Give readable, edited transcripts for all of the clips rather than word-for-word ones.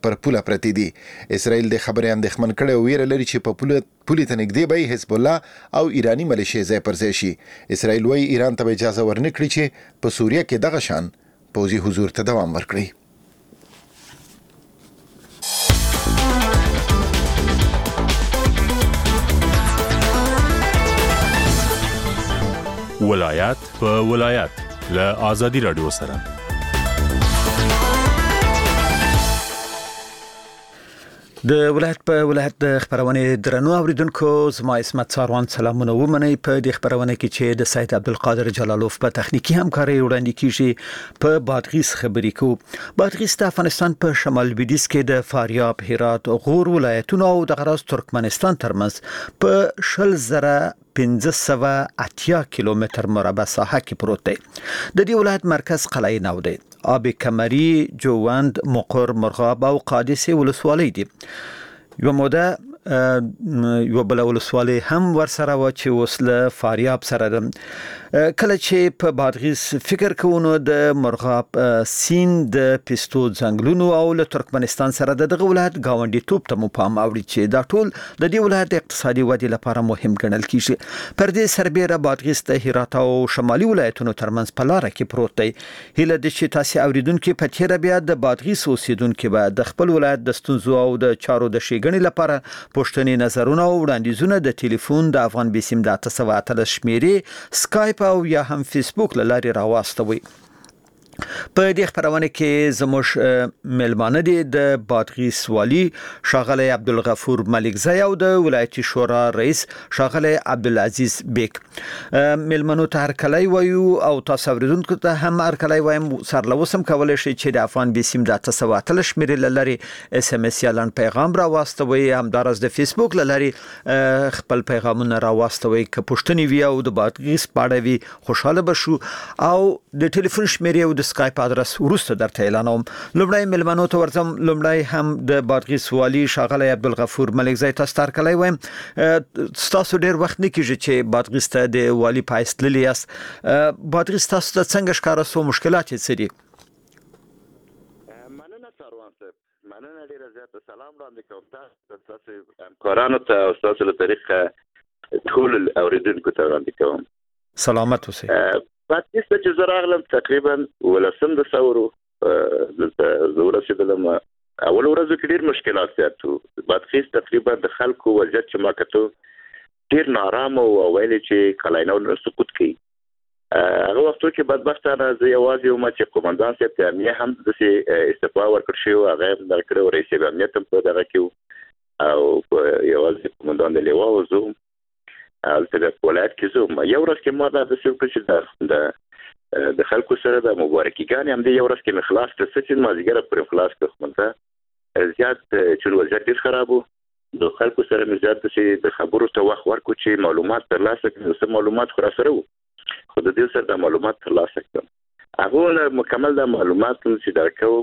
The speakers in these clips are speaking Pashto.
پر پوله پرتی دي. اسرائیل د خبرې اندېښمن کړی او ویره لري چې په پولې ته نږدې به حزب الله او ایرانی ملیشې ځای پر ځای شي. اسرائیل وايي ایران ته اجازه ورنکړي چې په سوریه کې دغه شان پوځي حضور ته دوام ورکړي. ولایت په ولایت له آزادي رادیو سره. د ولایت په ولایت د خبرونه درنو اوریدونکو زما اسمت ساروان سلامونه ومني. په دې خبرونه کې چې د سید عبدالقادر جلالوف په تخنیکی همکاري وړاندې کیږي په بادغیس خبرې کو. بادغیس د افغانستان په شمال لویدیځ کې د فاریاب، هرات، غور ولایتونو او د غرض ترکمنستان ترمنځ په 1580 کیلومتر مربع ساحه کې پروت دی. د دې ولایت مرکز قلعه نو دی. آب کمری، جوند، مقر، مرغاب او قادسي ولسوالۍ دي. یو موده یو بل ولسوالۍ هم ورسره و چې وسله فاریاب سره ده. کله چې په بادغیس فکر کوونو د مرغاب سیند د پستو ځنګلونو او له ترکمنستان سره دغه ولایت گاونډي توپ ته مو پام اوړي چې دا ټول د دې ولایت اقتصادي ودې لپاره مهم ګڼل کیږي. پر دې سربېره بادغیس د هرات او شمالي ولایتونو ترمنځ په لار کې پروت دی. هله د چې تاسو اوریدونکو په تیر بیا د بادغیس اوسیدونکو به د خپل ولایت د ستونزو او د چارو د شیګنې لپاره پښتني نظرونه او وړاندیزونه د ټلیفون د افغان بیسیم د 813 شمیرې سکایپ او یا هم فیسبوک لاري راوستوي. په دې خبرونه کې زموږ ملمانه دي د بادغیس والی شاغله عبدالغفور ملکزی او د ولایتي شورا رئیس شاغله عبدالعزیز بیک. ملمنو ته هر کله وایو او تاسو اوریدونکو ته هم هر کله وایم سرلوسم کولای شي چې د افغان بیسیم د 813 شمیرې لاري اس ام اس یالن پیغام راوستوي. هم دراز د فیسبوک لاري خپل پیغامونه راوستوي. که پښتني وی او د بادغیس پاړه وی خوشاله بشو او د ټلیفون شمیرې او د سکایپ ادرس ورسته درته اعلانوم. لومړی ملمنو ته ورځم. لومړی هم د بادغیس والی شاغله عبدالغفور ملکزی تاسو تر کله وایم تاسو ډیر وخت نه کیږي چې بادغیس ته د والی پایست لیاس. بادغیس تاسو ته څنګه ښکارا سو مشکلات یې سړي؟ مننه سروان صاحب، مننه ډیر زیات. سلام وړاندې کوم تاسو همکارانو ته او تاسو له طریقه ټول اوریدونکو ته وړاندې کوم. سلامت اوسئ. بادغیس ته چې زه راغلم تقریبا 18 د ثورو زه ورسېدلم. اول ورځو کې ډېر مشکلات زیات وو. بادغیس تقریبا د خلکو وضعیت چې ما کتو ډېر نارامه او ویل چې کلاینو سقوط کوي. هغه وختو کې بدبختانه زه یوازې وم چې قومندان صاحب ته امنیه هم داسې استعفا ورکړ شوی و. هغه هم درکړی و. رئیس امنیت هم په دغه کې و او یوازې قومندان د لوا و زه هلته د ولایت کې زه یو ورځ کې ما دا داسې وکړه چې د خلکو سره د مبارکیګانې همدې یو ورځ کې مې خلاص کړه. څه چې مازدیګره پورې خلاص کړه. خو ملته زیات چې وضعیت ډېر خراب و. د خلکو سره مې زیات داسې د خبرو ته وخت ورکړو چې معلومات ترلاسه کړم. څه معلومات خو راسره وو خو د دې سره د معلومات ترلاسه کړم. هغه مکمل د معلومات چې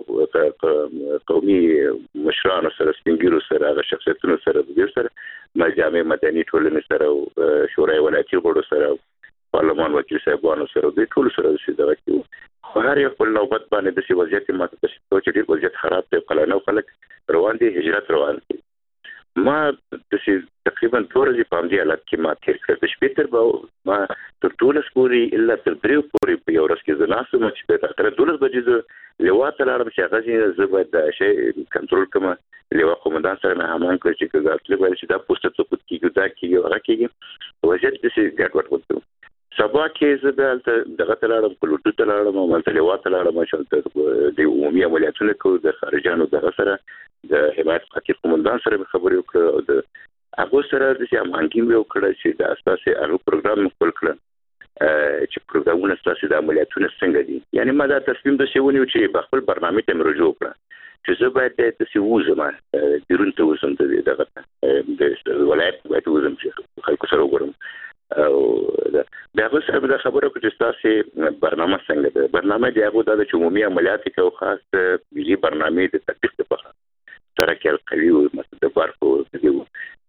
درکو قومي مشرانو سره، سپینګیرو سره، هغه شخصیتونو سره، د دې سره مجامع مدني ټولنې سره او شورای ولایتي غړو سره، پارلمان وکیل صاحبانو سره، د ټول سره چې دغه کې خو هر یو خپل نوبت باندې د وضعیت ماته چې ډېر وضعیت خراب دی. قلانو خلک روان دي، هجرت روان دي. ما د تقریبا 2 ورځې په همدې حالت کې ما تېر کړ. د شپې تر ما تر 12 پورې الا تر 3 پورې په یو ورځ کې زه ناست وم چې تر 12 بجې زه لوا ته لاړم چې هغه زه باید دا شی کنټرول کړم. لوا قومندان سره مې همان کړ چې ګزارتلی ویل چې دا پوسټ ته سقوط کېږي، دا کېږي، هغه کېږي. وضعیت داسې ګډوډ وکړو. سبا کې زه دلته دغه ته لاړم، پلوټو ته لاړم او هلته لوا ته لاړم چې د عمومي عملیاتونو کوو د خارجانو دغه سره د حمایت خاطر قومندان سره خبرې وکړه او د هغه سره د هماهنګي مې وکړه چې د اساسي هغه پروګرام خپل کړ چې پروګرامونه اساسي د عملیاتونو څنګه دي. یعنی ما دا تصمیم د شیونیو چې په خپل برنامه ته رجوع کړه چې زه باید د سیوزم بیرون ته وزم د ولایت باید وزم چې خلکو سره وګورم او د هغه سره د خبرو کې چې تاسو برنامه څنګه ده. برنامه دی هغه د عمومي عملیات کې او خاص ملي برنامه د تطبیق لپاره ترکیل قوي او متدبر کو دیو. دا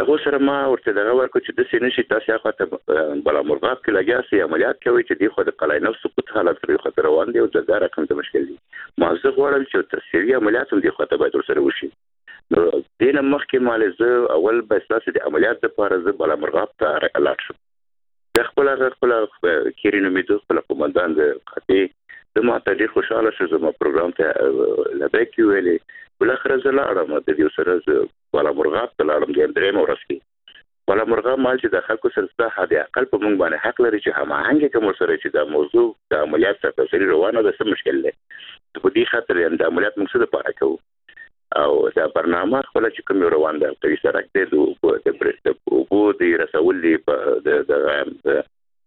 هغه سره ما ورته دغه ورکو چې د سینې شي تاسو هغه ته بلا مرغاب کې لګیا سي عملیات کوي چې دی خو د قلای نفس سقوط حالت لري خو روان دی او د رقم ته مشکل دي ما زه غواړم چې تسریع عملیات هم دی خو ته باید سره وشي نو دینه مخکې مال زه اول به اساس د عملیات لپاره زه بلا مرغاب ته لاړ شم د خپل کیرینو میدو خپل قومندان د قطې د ما ته ډیر خوشاله شو زما پروګرام ته لبیک ویلې بل اخر زه لاړم د دې سره بلا مرغاب ته لاړم د درې مورسکی بلا مرغاب مال چې د خلکو سره ستاسو د عقل په مونږ باندې حق لري چې هماهنګ کوم سره چې د موضوع د عملیات سره تفصیل روانه ده څه مشکل دی په دې خاطر د عملیات مقصد لپاره کوو او دا برنامه خپل چې کوم روان ده په سره کې د برېست او د رسول دی په د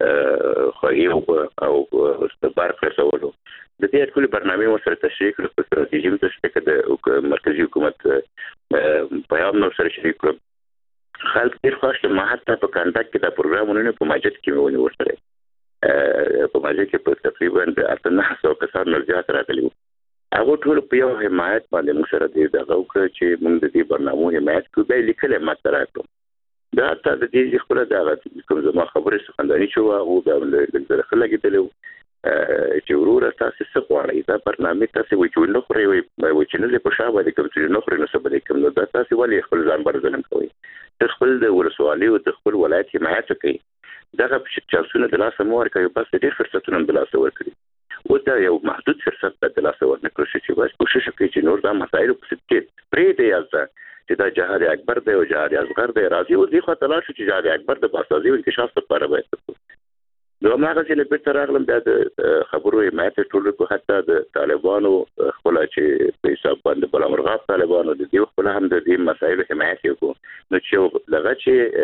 خو او استبار رسولو د دې ټول برنامه سره تشریح کړو په ستراتیژي متشکل د مرکزی حکومت پیغام نو سره شریک کړو خلک ډیر خوښ ما حتی په کانټاکټ کې دا پروګرامونه په ماجد کې ونی ورسره په ماجد کې په تقریبا 800 کسان نه زیات راغلي هغه ټول په یو حمایت باندې موږ سره دی دا وکړه چې موږ د دې برنامه حمایت کوو به لیکل ماته راکړو دا ته د دې خپل دا کوم زما خبرې څنګه شو او دا د خلک دلو چې ورور تاسو څه غواړئ دا برنامه تاسو وایي چې نو خوري وایي چې نه په شابه د کوم چې نو خوري نو څه بده کوم دا تاسو ولې خپل ځان برزنم کوي خپل د ولسوالۍ او خپل ولایت حمایت کوي دا چې څونه د لاسه مور کوي بس ډېر فرصتونه د لاسه ورکړي او دا یو محدود فرصت د لاسه ورنکړي چې بس کوشش کوي چې نور دا مسایل په ستې پرې دی ازه چې دا جهاد اکبر دی او جهاد اصغر دی راځي او دغه تلاش چې جهاد اکبر د باسازي او انکشاف لپاره باید نو هغه چې له بیرته راغلم د خبرو حمایت ټول کو حتی د طالبانو خپل چې په حساب باندې بلا مرغاب طالبانو د دې خپل هم د دې مسایل حمایت وکړو نو چې لږه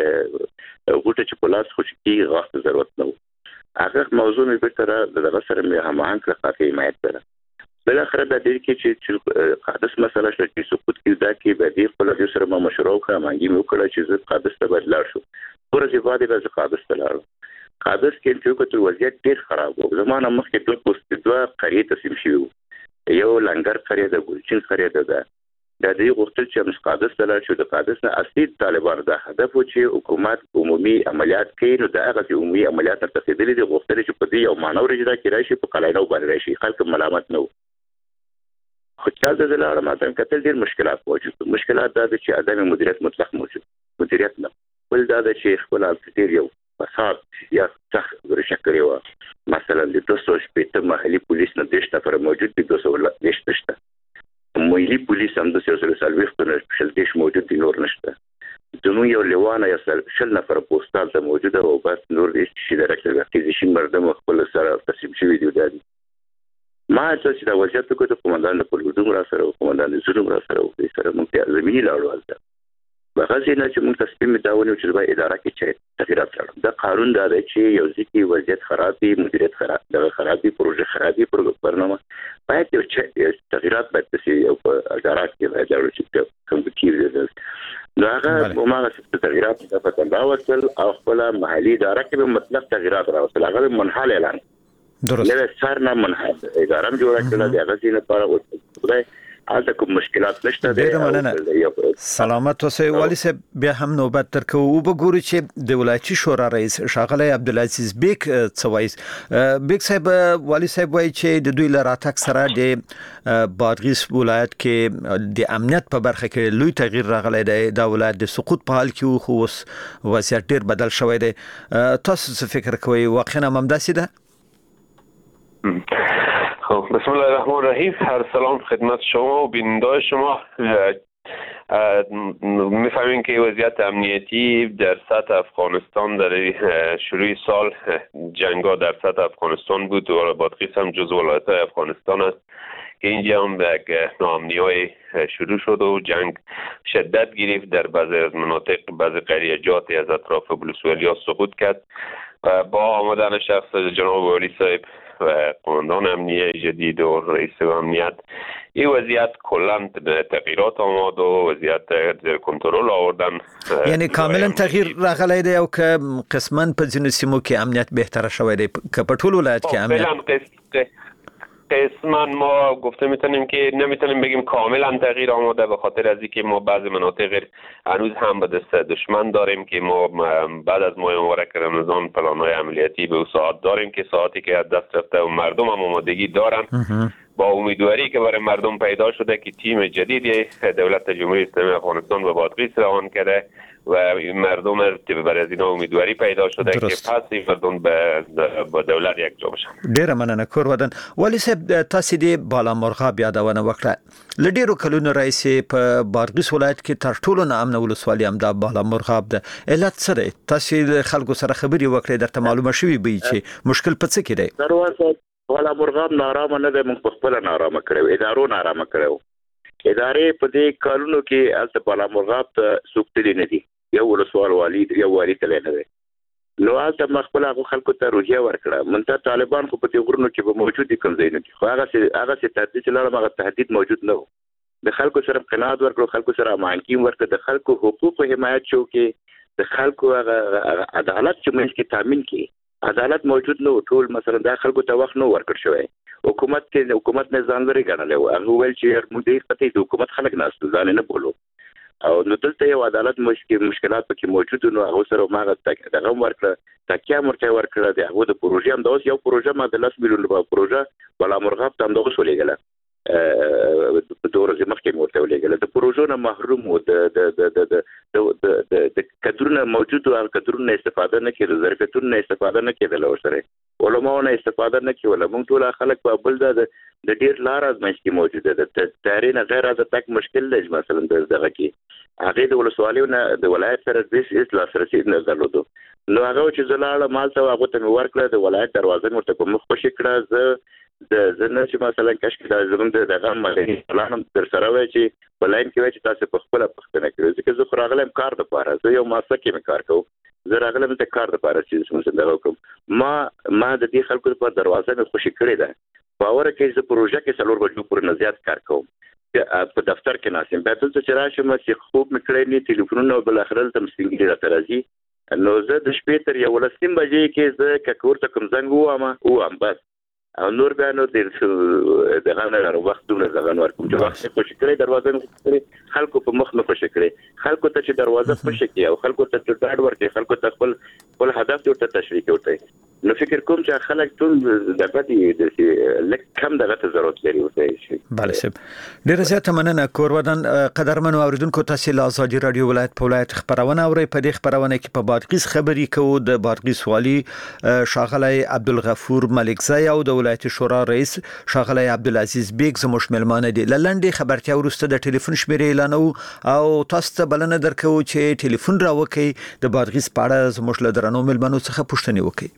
چې غوټه چې پلاس خوشي غاښ ضرورت نه هغه موضوع مې بیرته د سره مې هماهنګ کړه حمایت کړه بل اخر د دې کې چې قادس مسله شته چې سقوط کې دا کې به دې خپل د سره ما مشروع کړه مانګي مې وکړه چې زه قادس ته بدلار شو ورځې بعد به زه قادس ته لاړم قادس کې چې کوم وضعیت ډیر خراب و زمانه مخکې دوه پوسټ قريه تسلیم شو یو لنګر قريه د ګلچین قريه ده د دې غوښتل چې موږ قادس ته لاړ شو د قادس نه اصلي طالبان دا هدف و چې حکومت عمومي عملیات کوي نو دا هغه عمومي عملیات تر تفصیلي دي غوښتل چې په دې یو مانور اجرا کې راشي په قلعه نو باندې راشي خلک ملامت نه خو چې د زلاره ماته کتل ډیر مشکلات موجود مشکلات دا چې عدم مدیریت مطلق موجود مدیریت نه ول دا چې خپل الټیر یو فساد یا څخ ورشکري و مثلا د 200 محلي پولیس نه دشته پر موجود دي 200 دشته محلي پولیس هم د سیاسي سرویسونو سپیشل دیش موجود دي نور نشته زموږ یو لیوانه یا شل نفر پوسټال ته موجوده او بس نور هیڅ شي درکته اکټیزیشن مردم خپل سره تسلیم شوی دی ما چې دا وضعیت کو د قومندان په لودو را سره قومندان زړه را سره او سره مونږ زمینی لاړو بغاځي نه چې موږ تصمیم داونه چې د اداره کې چې تغیرات راوړو دا قانون دا دی چې یو ځکه وضعیت خراب دي مدیریت خراب دغه خراب دي پروژه خراب دي برنامه باید چې تغیرات باید تاسو یو په اداره کې باید راوړو چې کوم کیږي دا هغه ماغه تغیرات د پټندا وصل او خپل محلي اداره کې مطلق تغیرات راوړل هغه منحل اعلان درست له سارنا منحل اداره جوړه کړل د هغه ځینې لپاره خدای حالته کوم مشکلات نشته دی سلامت اوسئ والی صاحب بیا هم نوبت ترکو او وګورئ چې د ولایتي شورا رئیس ښاغلی عبدالعزیز بیک څوایس بیک صاحب والی صاحب وایي چې د دوی لراتک سره د بادغیس ولایت کې د امنیت په برخه کې لوی تغییر راغلی دی دا ولایت د سقوط په حال کې خو اوس وضعیت ډیر بدل شوی دی تاسو څه فکر کوئ واقعا هم داسې ده خب بسم الله الرحمن الرحیم هر سلام خدمت شما و بینندگان شما میفهمین که وضعیت امنیتی در سطح افغانستان در شروع سال جنگا در سطح افغانستان بود و بادغیس هم جزو ولایت‌های افغانستان است که اینجا هم به یک ناامنی‌های شروع شد و جنگ شدت گرفت در بعضی از مناطق بعضی قریجات از اطراف ولسوالی‌ها سقوط کرد و با آمدن شخص جناب والی صاحب و قماندان امنیه جدید و رئیس امنیت این وضعیت کلا تغییرات آمد و وضعیت زیر کنترل آوردن یعنی کاملا تغییر راغلی دی او که قسما په ځینو سیمو کې امنیت بهتر شوی دی که په ټول ولایت کې امنیت قسما ما گفته میتونیم که نمیتونیم بگیم کاملا تغییر آماده، به خاطر از اینکه ما بعضی مناطق هنوز هم به دست دشمن داریم که ما بعد از ماه مبارک رمضان پلان‌های عملیاتی به ساعت داریم که ساعتی که از دست رفته و مردم هم آمادگی دارن. با امیدواری که برای مردم پیدا شده که تیم جدیدی دولت جمهوری اسلامی افغانستان به بادغیس روان کرده و مردم برای از اینا امیدواری پیدا شده که پس مردم به دولت یک جا بشن. ډیره مننه کورودن. ولی صاحب تاسو دې بالامرغاب یادونه وکړه. له ډیرو کلونو راځي په بادغیس ولایت کې تر ټولو نامنه ولسوالي هم د بالامرغاب ده. علت څه دی؟ تاسو خلکو سره خبرې وکړې درته معلومه شوې به چې مشکل په څه کې دی؟ دروازه بالامرغاب نارامه نه ده، موږ په خپل نارامه کړو، ادارو نارامه کړو. ادارې په دې کارونو کې الته بالامرغاب ته سوکتلي نه دي، یو ولسوال والی یو والی تل نه دی. نو الته مخبل هغه خلکو ته روحیه ورکړه. منته طالبان خو په دې غرونو کې به موجود دي، کوم ځای نه دي، خو هغه څه تهدید لرم، هغه تهدید موجود نه و. د خلکو سره قناعت ورکړو، خلکو سره امانکیم ورکړه، د خلکو حقوق حمایت شو کې د خلکو عدالت چې موږ کې تامین کې عدالت موجود نه و. ټول مثلا د خلکو ته وخت نه ورکړ شوی. حکومت نه ځان لري ګڼلی و. هغه ویل چې موږ دې خطې د حکومت خلک ناست ځان نه بولو، او نو دلته یو عدالت مشکلات پکې موجود نو هغه سره ماغه دغه ورکړه، تکیه مرته ورکړه. د هغه د پروژې هم د یو پروژه ما د 10 میلیون روپیه پروژه بالامرغاب ته هم دغه ولېګله په دوره کې مخکې ورته ولېګله. د پروژو نه محروم و، د کډرونه موجود او کډرونه استفاده نه کړي، ظرفیتونه استفاده نه کړي، له سره علماونه استفاده نه کړي. موږ ټول خلک په بل د ډیر لار ازمایش کې موجوده ده. تارین غیر از تک مشکل دی. مثلا دغه کې هغه د ولسوالیونه د ولایت سره د اصلاح سره نه درلودو. نو هغه چې زلاله مال ته هغه ته ورکړه، د ولایت دروازه مرته په مخ خوشی کړه. زه نه چې مثلا کشک د زمونږ دغه مدني پلان در سره وای چې بلاین کې وای چې تاسو په خپل پښتنه کوي، ځکه زه خراغلم کار د پاره، زه یو ماسه کې کار کوم، زه راغلم ته کار د پاره چې څه دغه کوم. ما د دې خلکو په دروازه مې خوشی کړې ده. باور کې زه پروژه کې څلور بجو پورې نه زیات کار کوم، په دفتر کې ناسم. په دلته چې راشم چې خوب مې کړی نه، ټلیفونونه بل اخرل تم سپینګری راته راځي. نو زه د شپې تر 11 بجې کې زه ککور ته کوم زنګ وام بس، او نور بیا نو دغه نه وخت دومره ځغن ورکوم چې وخت خوشی کړی، دروازه مې کړی، خلکو په مخ نه خوشی کړی، خلکو ته چې دروازه خوشی کړي او خلکو ته ډاډ ورکړي، خلکو ته خپل هدف ورته تشریح کړي. نو فکر کوم چې خلک ټول دغه دي لکه کم دغه ته ضرورت لري وته شي. بله صاحب ډیره زیاته مننه کورودن. قدرمنو اوریدونکو تاسو له ازادي رادیو ولایت په ولایت خبرونه اورئ. په دې خبرونه کې په بادغیس خبرې کوو د بادغیس والی ښاغلی عبدالغفور ملکزی او د ولایت شورا رئیس ښاغلی عبدالعزیز بیگ زموږ ملمانه دي. لنډې خبرتیا وروسته د ټلیفون شمیرې اعلانو او تاسو ته بلنه درکو چې ټلیفون راوکړئ، د بادغیس په اړه زموږ له درنو ملمنو څخه پوښتنې وکړئ.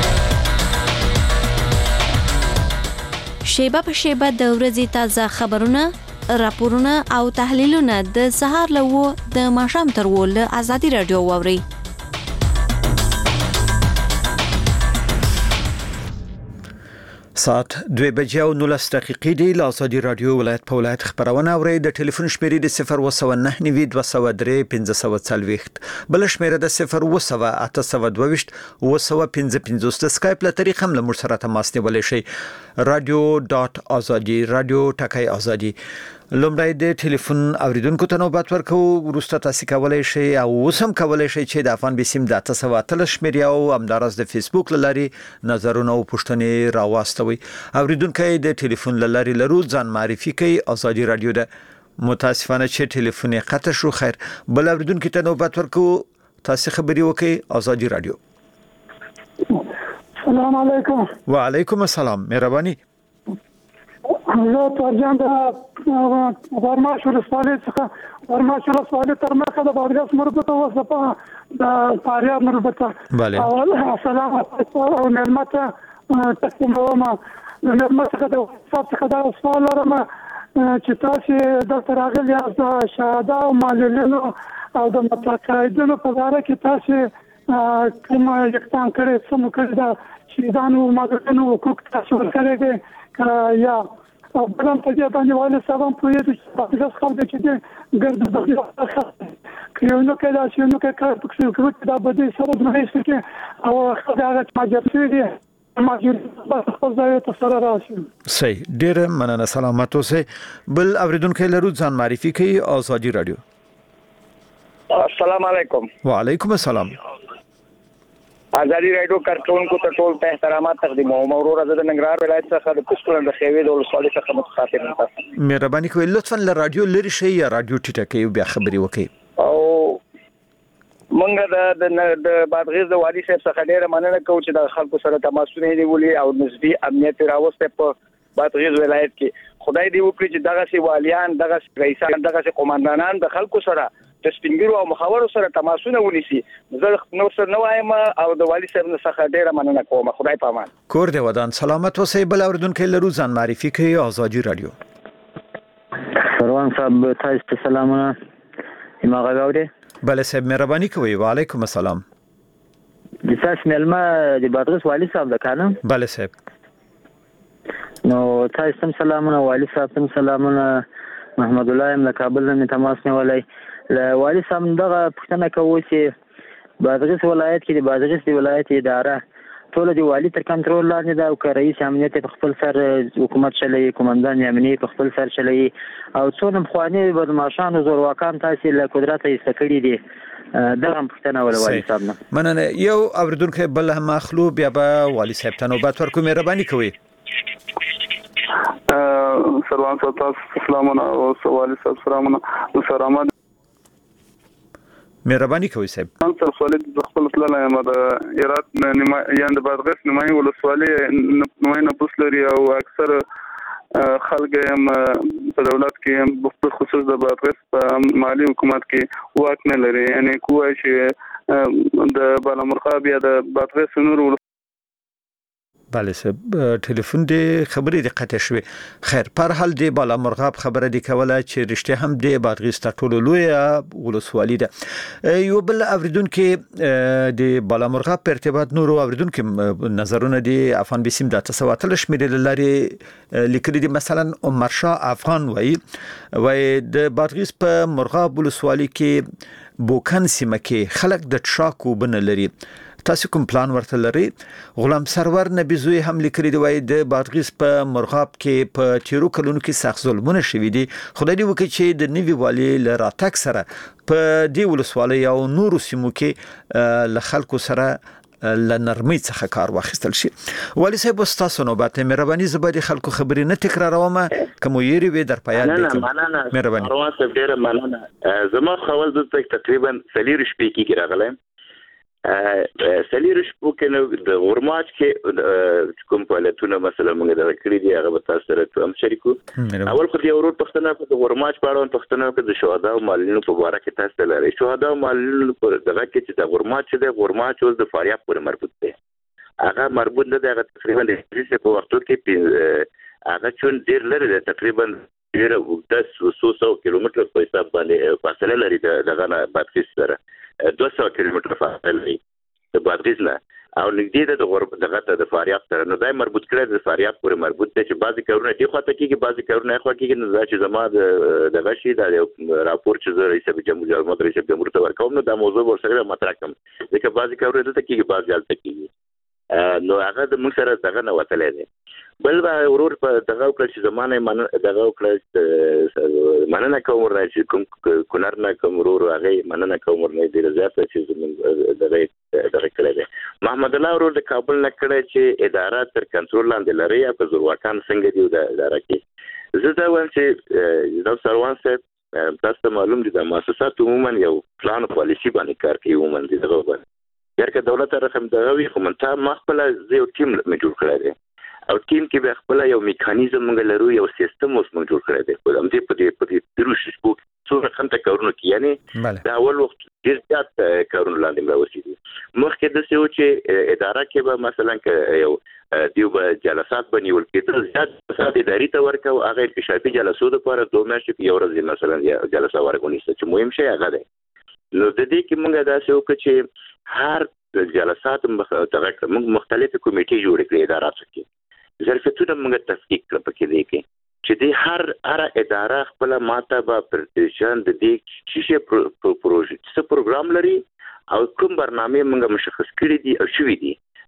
شیبه په شیبه د ورځې تازه خبرونه، راپورونه او تحلیلونه د سهار له د ماښام تر له ازادي رادیو واوري. ساعت 2:19 دی. له ازادي رادیو ولایت په ولایت خبرونه اورئ. د ټلیفون شمیرې د 019 203 540 بل شمیره د 0 822 255 د سکایپ له طریق هم له موږ سره تماس نیولای شئ. radio.azadi رادیو ټکای ازادي. لومړی د ټلیفون اوریدونکو ته نوبت ورکو، وروسته تاسو کولای شئ او وسم کولای شئ چې د افغان بسیم د 913 شمیره او همدارس د فیسبوک لاري نظرونه او پوښتنې راوستوي. اوریدونکو د ټلیفون لاري لرو ځان معرفي کوي. ازادي رادیو ده. متاسفانه چې ټلیفون یې قطع شو. خیر بل اوریدونکو ته نوبت ورکو، تاسو خبري وکړئ. ازادي رادیو. السلام علیکم. وعلیکم السلام. مهرباني. زه ترجان د ورماش ولسوالۍ څخه ورماش ولسوالۍ تر مخه د بادغیس مربوطه وسپا د فاریاب مربوطه. بله. السلام علیکم او نعمت تقدیموم. نعمت څخه د حساب څخه د سوال لرم چې تاسو د راغلي از شهدا او معلولینو او د متقاعدینو په اړه کې تاسو کوم یقدام کړی، څه مو کړی دا چې دانو معلولینو حقوق تاسو ورکړی یا او بلان په دې باندې والي سبب پوهې چې تاسو خلک چې ګرځي د کیونو کې دا چې نو کې کار پکې کوي دا بده سره د هیڅ کې او هغه چې ماجر شي دي ماجر خپل ځای ته سره راشي. صحیح، ډیر مننه، سلامت اوسئ. بل اوریدونکو لرو ځان معرفي کوي آزادي رادیو. السلام علیکم. وعلیکم السلام. آزادي رادیو کارکونکو ته ټول ته احترامات تقدیموم. ورور د ننګرهار ولایت څخه د پښتون د خېوې د ولسوالۍ څخه متخاطب یم. مهرباني کوئ لطفا له رادیو لري شي یا رادیو ټیټه کوي بیا خبري وکړي. او منګه د بادغیس د والي صاحب څخه ډیره مننه کوم چې د خلکو سره تماسونه نیولي او نسبی امنیت راوسته په بادغیس ولایت کې. خدای دې وکړي چې دغه سي والیان، دغه رئیسان، دغه سي قوماندانان د خلکو سره د سپینګیرو او مخاورو سره تماسونه ونیسي. زه نو سره نو وایم او د والي صاحب څخه ډیره مننه کوم. خدای په امان. کور دې ودان سلامت اوسئ. بل اوریدونکو لرو ځان معرفي کوي آزادي رادیو. سروان صاحب تاسو ته سلامونه. ما غواړم بله صاحب مهرباني کوئ. وعلیکم السلام. د تاسو ملما د بادغیس والي صاحب د کانم. بله صاحب. نو تاسو هم سلامونه، والي صاحب هم سلامونه. محمد الله ام له کابل نه تماس نیولای. له والي صاحب دغه پوښتنه کوي چې بادغیس ولایت کې د بادغیس د ولایت اداره ټول د والي تر کنټرول لاندې ده او رئیس امنیت په خپل سر حکومت چلوي، قومندان امنیت په خپل سر چلوي او څونه مخواني بدمعشان او زورواکان تاسو له قدرت ایسته کړی دي. دغه پوښتنه ول والي صاحب نه. مننه. یو اوریدونکو بل هم اخلو بیا به والي صاحب ته نوبت ورکو. مهرباني کوئ. سروان صاحب تاسو سلامونه او والي صاحب سلامونه. سلامات مهرباني کوئ صاحب. تاسو سوالید د خپل تللای ما د ایرات یاند بادغیس نمای ولسوالۍ نمای نه پوسلري او اکثر خلک هم په دولت کې په خصوص د بادغیس په مالی حکومت کې واک نه لري. یعنی کوی چې د بالامرغاب یا د بادغیس نور. بله صاحب ټلیفون دی خبرې د قطع شوې. خیر پر حال دی بالا مرغاب خبره دی کوله چې رښتیا هم دی بادغیس ته ټولو لوی ولسوالي ده. یو بل اوریدونکو د بالا مرغاب په ارتباط نور اوریدونکو نظرونه دی افغان بسیم د 900 شمیرې لري لیکلي دي. مثلا عمر شاه افغان وای د بادغیس په مرغاب ولسوالي کې بوکن سیمه کې خلک د ټراکو بنه لري. تاسو کوم پلان ورته لري؟ غلام سرور نبی زوی هم لیکلي دی وای د بادغیس په مرغاب کې په تیرو کلونو کې سخت ظلمونه شوي دي. خدای دې وکړي چې د نوي والي له راتګ سره په دې ولسوالۍ او نورو سیمو کې له خلکو سره لنرمي څخه کار واخیستل شي. والي صاحب تاسو نوبت مهرباني زبادي خلکو خبرې نه تکراروم کوم یری وي در پایان دي. مهرباني. روان صاحب ډیره مننه. زما خول د تقریبا 3 شپې کې راغلم. سلیر شپو کې د غورماچ کې کوم فعالیتونه مثلا موږ د کړی دی هغه به تاسو سره هم شریکو. اول خو دی ورور پښتنه په غورماچ په اړه پښتنه کې د شهدا او مالینو په اړه کې تاسو لري. شهدا او مالینو په دغه کې چې د غورماچ د غورماچ اوس د فاریاب پورې مربوط دی. هغه مربوط نه دی. هغه تقریبا د په وختو کې هغه چون ډیر لري دی. تقریبا ډیر 200 کیلومتر په حساب باندې فاصله لري دغه نه بادغیس سره 200 کیلومتر فاصله لري د بادغیس نه او نږدې د دغه د فاریاب سره. نو دای مربوط کړی د فاریاب پورې مربوط دی چې بعضی کارونه دی خو ته کېږي بعضی کارونه خو کېږي. نو چې زما دغه شی د راپور چې زه رئیس جمهوریت رئیس جمهور ته ورکوم نو دا موضوع ورسره مطرح کوم ځکه بعضی کارونه ته کېږي بعضی حالت کېږي. نو هغه د موږ سره دغه نه وتلې دی. بل ورور په دغه وکړه چې زمانه دغه وکړه مننه کوم ورنه چې کوم کونر نه کوم ورور هغه مننه کوم ورنه ډیر زیاته چې دغه کړی دی. محمد الله ورور د کابل نه کړی چې اداره تر کنټرول لاندې لري یا په زورواکان څنګه دی د اداره کې. زه دا وایم چې نو سروان صاحب تاسو معلوم دي د مؤسسات عموما یو پلان او پالیسی باندې کار کوي. عموما دغه باندې یاره دولت رقم دغه وي خو منته مخبل یو ټیم جوړ کړی دی او ټیم کې به خپل یو میکانیزم موږ لرو یو سیستم اوس موږ جوړ کړی دی. په دې په دې دروش بوک څو رقم ته کارونه کوي. یعنی دا اول وخت ډیر زیات کارونه لاندې راوځي. مخکې د څه چې اداره کې به مثلا یو دیو به جلسات بنیول کېدل زیات جلسات اداري ته ورکو هغه انکشافي جلسو لپاره 2 میاشتې یو ورځ مثلا جلسه ورکونیسته چې مهم شی هغه دی. نو د دې کې موږ دا څه وکړو چې هر جلسات موږ مختلفه کمیټې جوړ کړې اداره کې ظرفیتونه موږ تفکیک کړ پکې دی کې چې د هر اداره خپل ماته به پرتیشن د دې چې پروژه څه پروګرام لري او کوم برنامه موږ مشخص کړی دي او شوی دي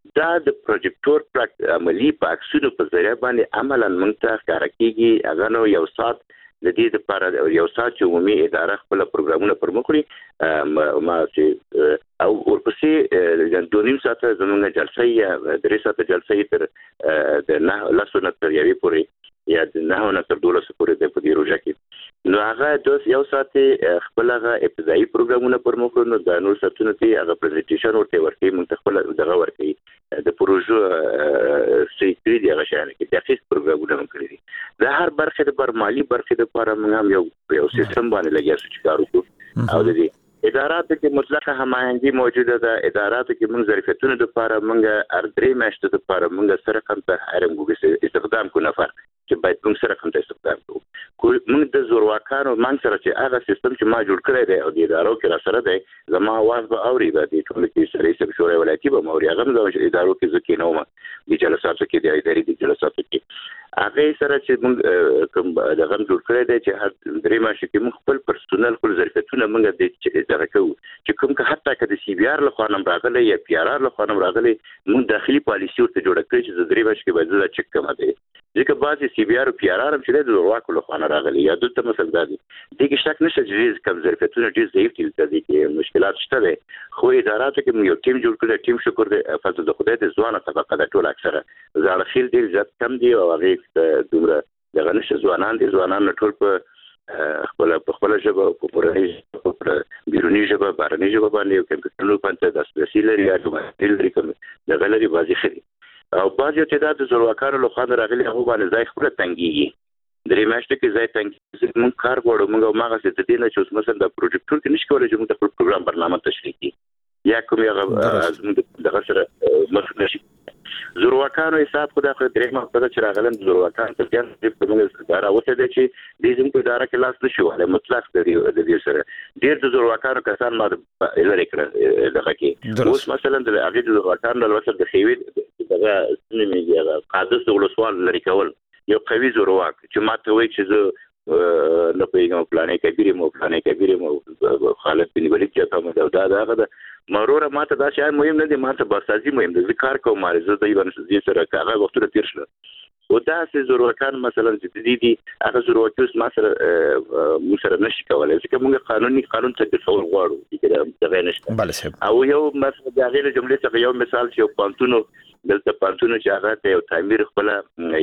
دا د پروجیکټور عملی په عکسونو په ذریعہ باندې عملاً موږ ته ښکاره کیږي. هغه نو یو سات د دې لپاره یو سات چې عمومي اداره خپل پروګرامونه پرمخ وړي ما چې او ورپسې د 2.5 ساعت زموږ جلسه یا 3 ساعت جلسه تر د نه لاسونه تر یوې پورې یا د نه نه تر 12 پورې د پدې روزه کې نو هغه د یو ساعت خپل هغه ابتدایي پروګرامونه پرمخ وړي. نو د نور ساتونه ته هغه پریزنټیشن ورته ورکړي موږ خپل دغه ورکړي د پروژو سېکري دی هغه شان کې تخصیص پروګرامونه کړی دي. د هر برخه د بر مالی برخه د لپاره موږ هم یو سیستم باندې لګیا چې کار وکړو او د دې اداراتو کې مطلقه هماهنګي موجوده ده. اداراتو کې موږ ظرفیتونو د لپاره موږ ارډري مشته د لپاره موږ سره کوم ته هرمګو استخدام کو نفر چې باید موږ سره کوم ته استخدام کوو. موږ د زورواکانو موږ سره چې هغه سیستم چې ما جوړ کړی دی او د ادارو کې را سره دی زما आवाज به اوري به د ټول کې سره سب شورای ولایتي به موري هغه د ادارو کې ځکه نو ما د جلساتو کې د اداري د جلساتو کې هغه سره چې موږ کوم دغه جوړ کړی دی چې هر درې ماشه کې موږ خپل پرسونل خپل ظرفیتونه موږ د اداره کوو چې کوم که حتی که د سی بي ار له خوا نم راغلی یا پی ار ار له خوا نم راغلی موږ داخلي پالیسي ورته جوړه کړې چې د درې ماشه کې باید دا چک کما دی ځکه بعضي سی بي ار او پی ار ار چې د زورواکو له خوا نه راغلي یا دلته مثلا دی دغه شک نشه چې کم ظرفیتونه ډېر ضعیف دي د دې کې مشکلات شته دي. خو اداراتو کې یو ټیم جوړ کړی ټیم شکر دې فضل د خدای د ځوانه طبقه د ټول اکثره زړه خیل ډېر زیات کم دي او هغه دومره دغه نشه ځوانان ټول په خپل ژبه په پرانی په بیرونی ژبه بهرنی ژبه باندې کمپیوټرونو باندې د اساسي لري یا د لري کوم دغه لري بازي خري او بعض تعداد د زورواکانو له خوا راغلي هغه باندې ځای خپل تنګيږي. درې میاشتې کې ځای تنګ موږ کار غواړو موږ ماغه څه د دې نه چې مثلا د پروجیکټور کې نشي کولای چې موږ خپل پروګرام برنامه تشریح کړو یا کوم هغه دغه سره مخ نشي. زورواکانو حساب خدای خو درې ما په چې راغلم زورواکان ته ځان دې په موږ اداره وته دي چې دې زموږ په اداره کې لاس نشو ولا مطلق د دې سره ډېر د زورواکانو کسان ما لري کړل دغه کې اوس مثلا د هغه د زورواکانو له وسه د خېوي دغه سنمي قادس ولسوال لري کول یو قوي زورواک چې ماته وایي چې زه نه پیغام پلانې کبیره مو خالد بن ولید چې تاسو دا دغه مرور ماته دا شای مهم نه دي ماته باسازي مهم دي کار کوم مارزه دی باندې سره کاغه وختونه تیر شل او دا سه زورواکان مثلا چې دي هغه زورواکوس ما سره نشي کولای ځکه موږ قانون ته تصور غواړو چې دا نشته او یو مثلا د غیر جملې څخه یو مثال چې پانتونو دلته پانتونو چې هغه ته یو تعمیر خپل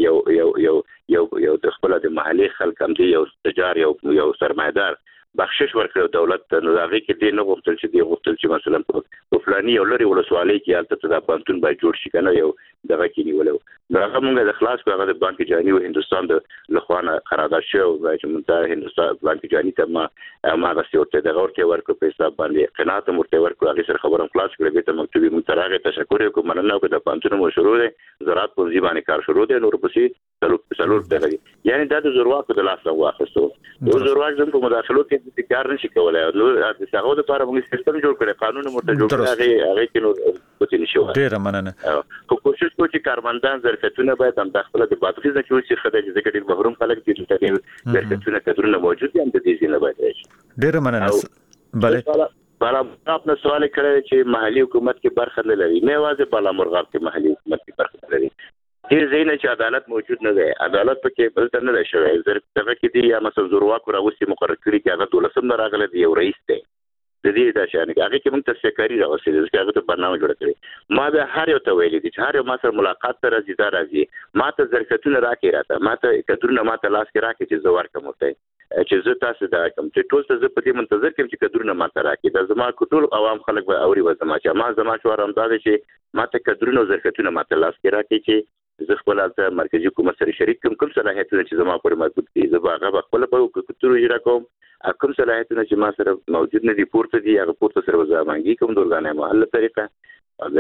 یو د خپل د محلي خلک هم دي یو تجار یو سرمایدار بخشش ورکړو دولت ته نو هغه کې دې نه غوښتل چې مثلا په فلاني یو لري ولسوالۍ کې البته دا پانتون باید جوړ شي کنه یو دغه کې نیولو هغه موږ د خلاص په هغه د بانک جهانی او هندستان د لخوانه قرارداد شو چې موږ هندستان بانک جهانی ته ما غوښتل ورته دغه ورکو په حساب باندې قناعت مرته ورکو هغه سره خبرم خلاص کړې به ته مکتوبي موږ ترغه تشکر وکړو مننه وکړه د پانتون مو شروع دي زراعت په ځای باندې کار شروع دي نور پسې څلور دغه یعنی دا د زورواکو د لاس واخستو او زورواک زم په مداخلو کې د کار نشي کولای نو د څنګه د لپاره موږ سیستم جوړ کړی قانون مرته جوړ کړی هغه کې نو پوتې نشو ډیر مننه خو کوشش کوو چې کارمندان ظرفیتونه باید هم داخله د بادغیس نه چې خدای دې ذکر ډیر محروم خلک دي چې ظرفیتونه کډرونه موجود دي هم د دې نه باید راشي ډیر مننه بله بالا مرغاب نه سوال کړی چې محلي حکومت کې برخه نه لري نه واځي بالا مرغاب کې محلي حکومت کې برخه نه لري ډیر ځینې چې عدالت موجود نه دی عدالت پکې بلته نه شوی ځکه کې دی یا مثلا زورواکو راوستي مقرر کړی چې هغه دولسم نه راغلی دی یو رئیس دی د دې د شان هغه کې موږ ته سکري راوستي چې هغه ته برنامه جوړ کړی ما به هر یو ته ویلي دي چې هر یو ما سره ملاقات ته راځي دا راځي ما ته ظرفیتونه راکې راته ما ته کډرونه ما ته لاس کې راکې چې زوار کوم ته چې زه تاسو دا کوم چې ټول څه په دې منتظر کوم چې کډرونه ما ته راکې دا زما ټول عوام خلک به اوري و زما شوار انداز چې ما ته کډرونه ظرفیتونه ما ته لاس کې راکې چې زه خپل د مرکزی حکومت سره شریک کوم صلاحیتونه چې زما پر مربوط دي زه هغه خپل په کترو اجرا کوم کوم صلاحیتونه چې ما سره موجود نه دي پورته دي هغه پورته سره وځامنګي کوم د ورغانه محله طریقه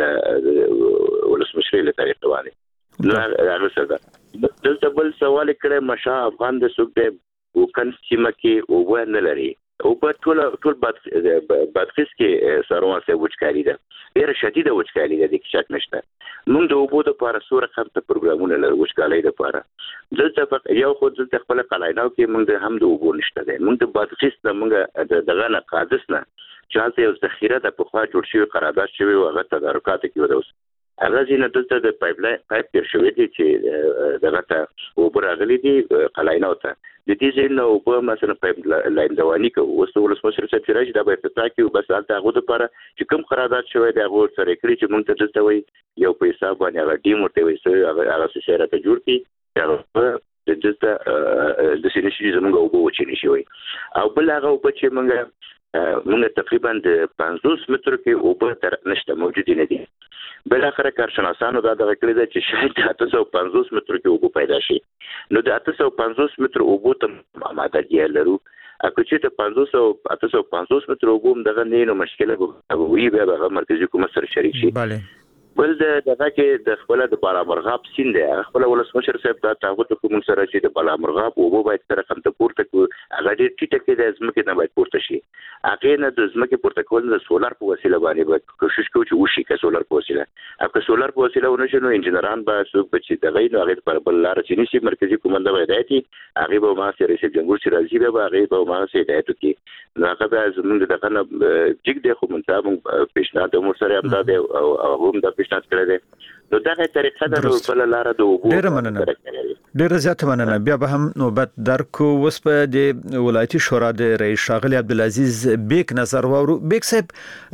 د ولسمشري له طریقه باندې هغه سره دلته بل سوال کړه مشا افغان د سوق د وکن سیمه کې او ونه لري او په ټول بادغیس کې سروان سه وچکالي ده ډیره شدیده وچکالي ده د شک نشته موږ د اوبو د لپاره سوره خمسه پروګرامونه لرو وچکالي لپاره دلته یو خو دلته خپل قلایناو کې موږ هم د اوبو نشته ده موږ د بادغیس نه موږ دغه نه قادس نه چې هلته یو ذخیره د پخوا جوړ شوی قرارداد شوی او هغه تدارکات کې ودوس هغه ځینې دلته د پایپ تیر شوی دی چې دغه ته اوبه راغلي دي قلاینو ته د دې ځای نه اوبه مثلا پایپ لاین دواني کوي اوس ولسمشر صاحب چې راشي دا به افتتاح کوي بس هلته هغه لپاره چې کوم خرابات شوی دی هغه سره کړی چې موږ ته دلته وایي یو په حساب باندې هغه ټیم ورته وایي هغه څه شی راته جوړ کړي هغه دلته د سینشي زموږ اوبه وچینې شوی او بل هغه اوبه چې موږ تقریبا د 50 متر کې اوبه تر نشته موجود نه دي بل اخر کارشناسانو دا دغه کړی دی چې شاید 850 متر کې اوبه پیدا شي نو د 850 متر اوبه ته آماده دی لرو اکه چې ته 850 متر اوبه دغه نه نو مشکله وي به هغه مرکزی حکومت سره شریک شي بل دغه کې د خپل د بالامرغاب سیند دی خپل ولسمشر صاحب ته تعهد کوم سره چې د بالامرغاب اوبه باید تر کم ته پورته کو هغه ډېر ټیټه کې د ځمکې نه باید پورته شي هغه نه د ځمکې پورته کول د سولر په وسیله باندې باید کوشش کوو چې وشي که سولر په وسیله اګه سولر په وسیله ونه شنو انجنيران به څوک بچي دغه نو هغه پر بل لار چې نشي مرکزی حکومت د هدایتي هغه به ما سره رئیس جمهور چې راځي به هغه به ما سره هدایت کوي هغه به زموږ دغه نه جګ د خو منځه پیشنهاد مو سره امداد او هم د پیشنهاد کړی دی نو دغه طریقه د بل لار د وګړو ډیره زیاته مننه بیا به هم نوبت درکو وس په د ولایتي شورا د رئیس شاغلی عبدالعزیز بیک نظر وورو بیک صاحب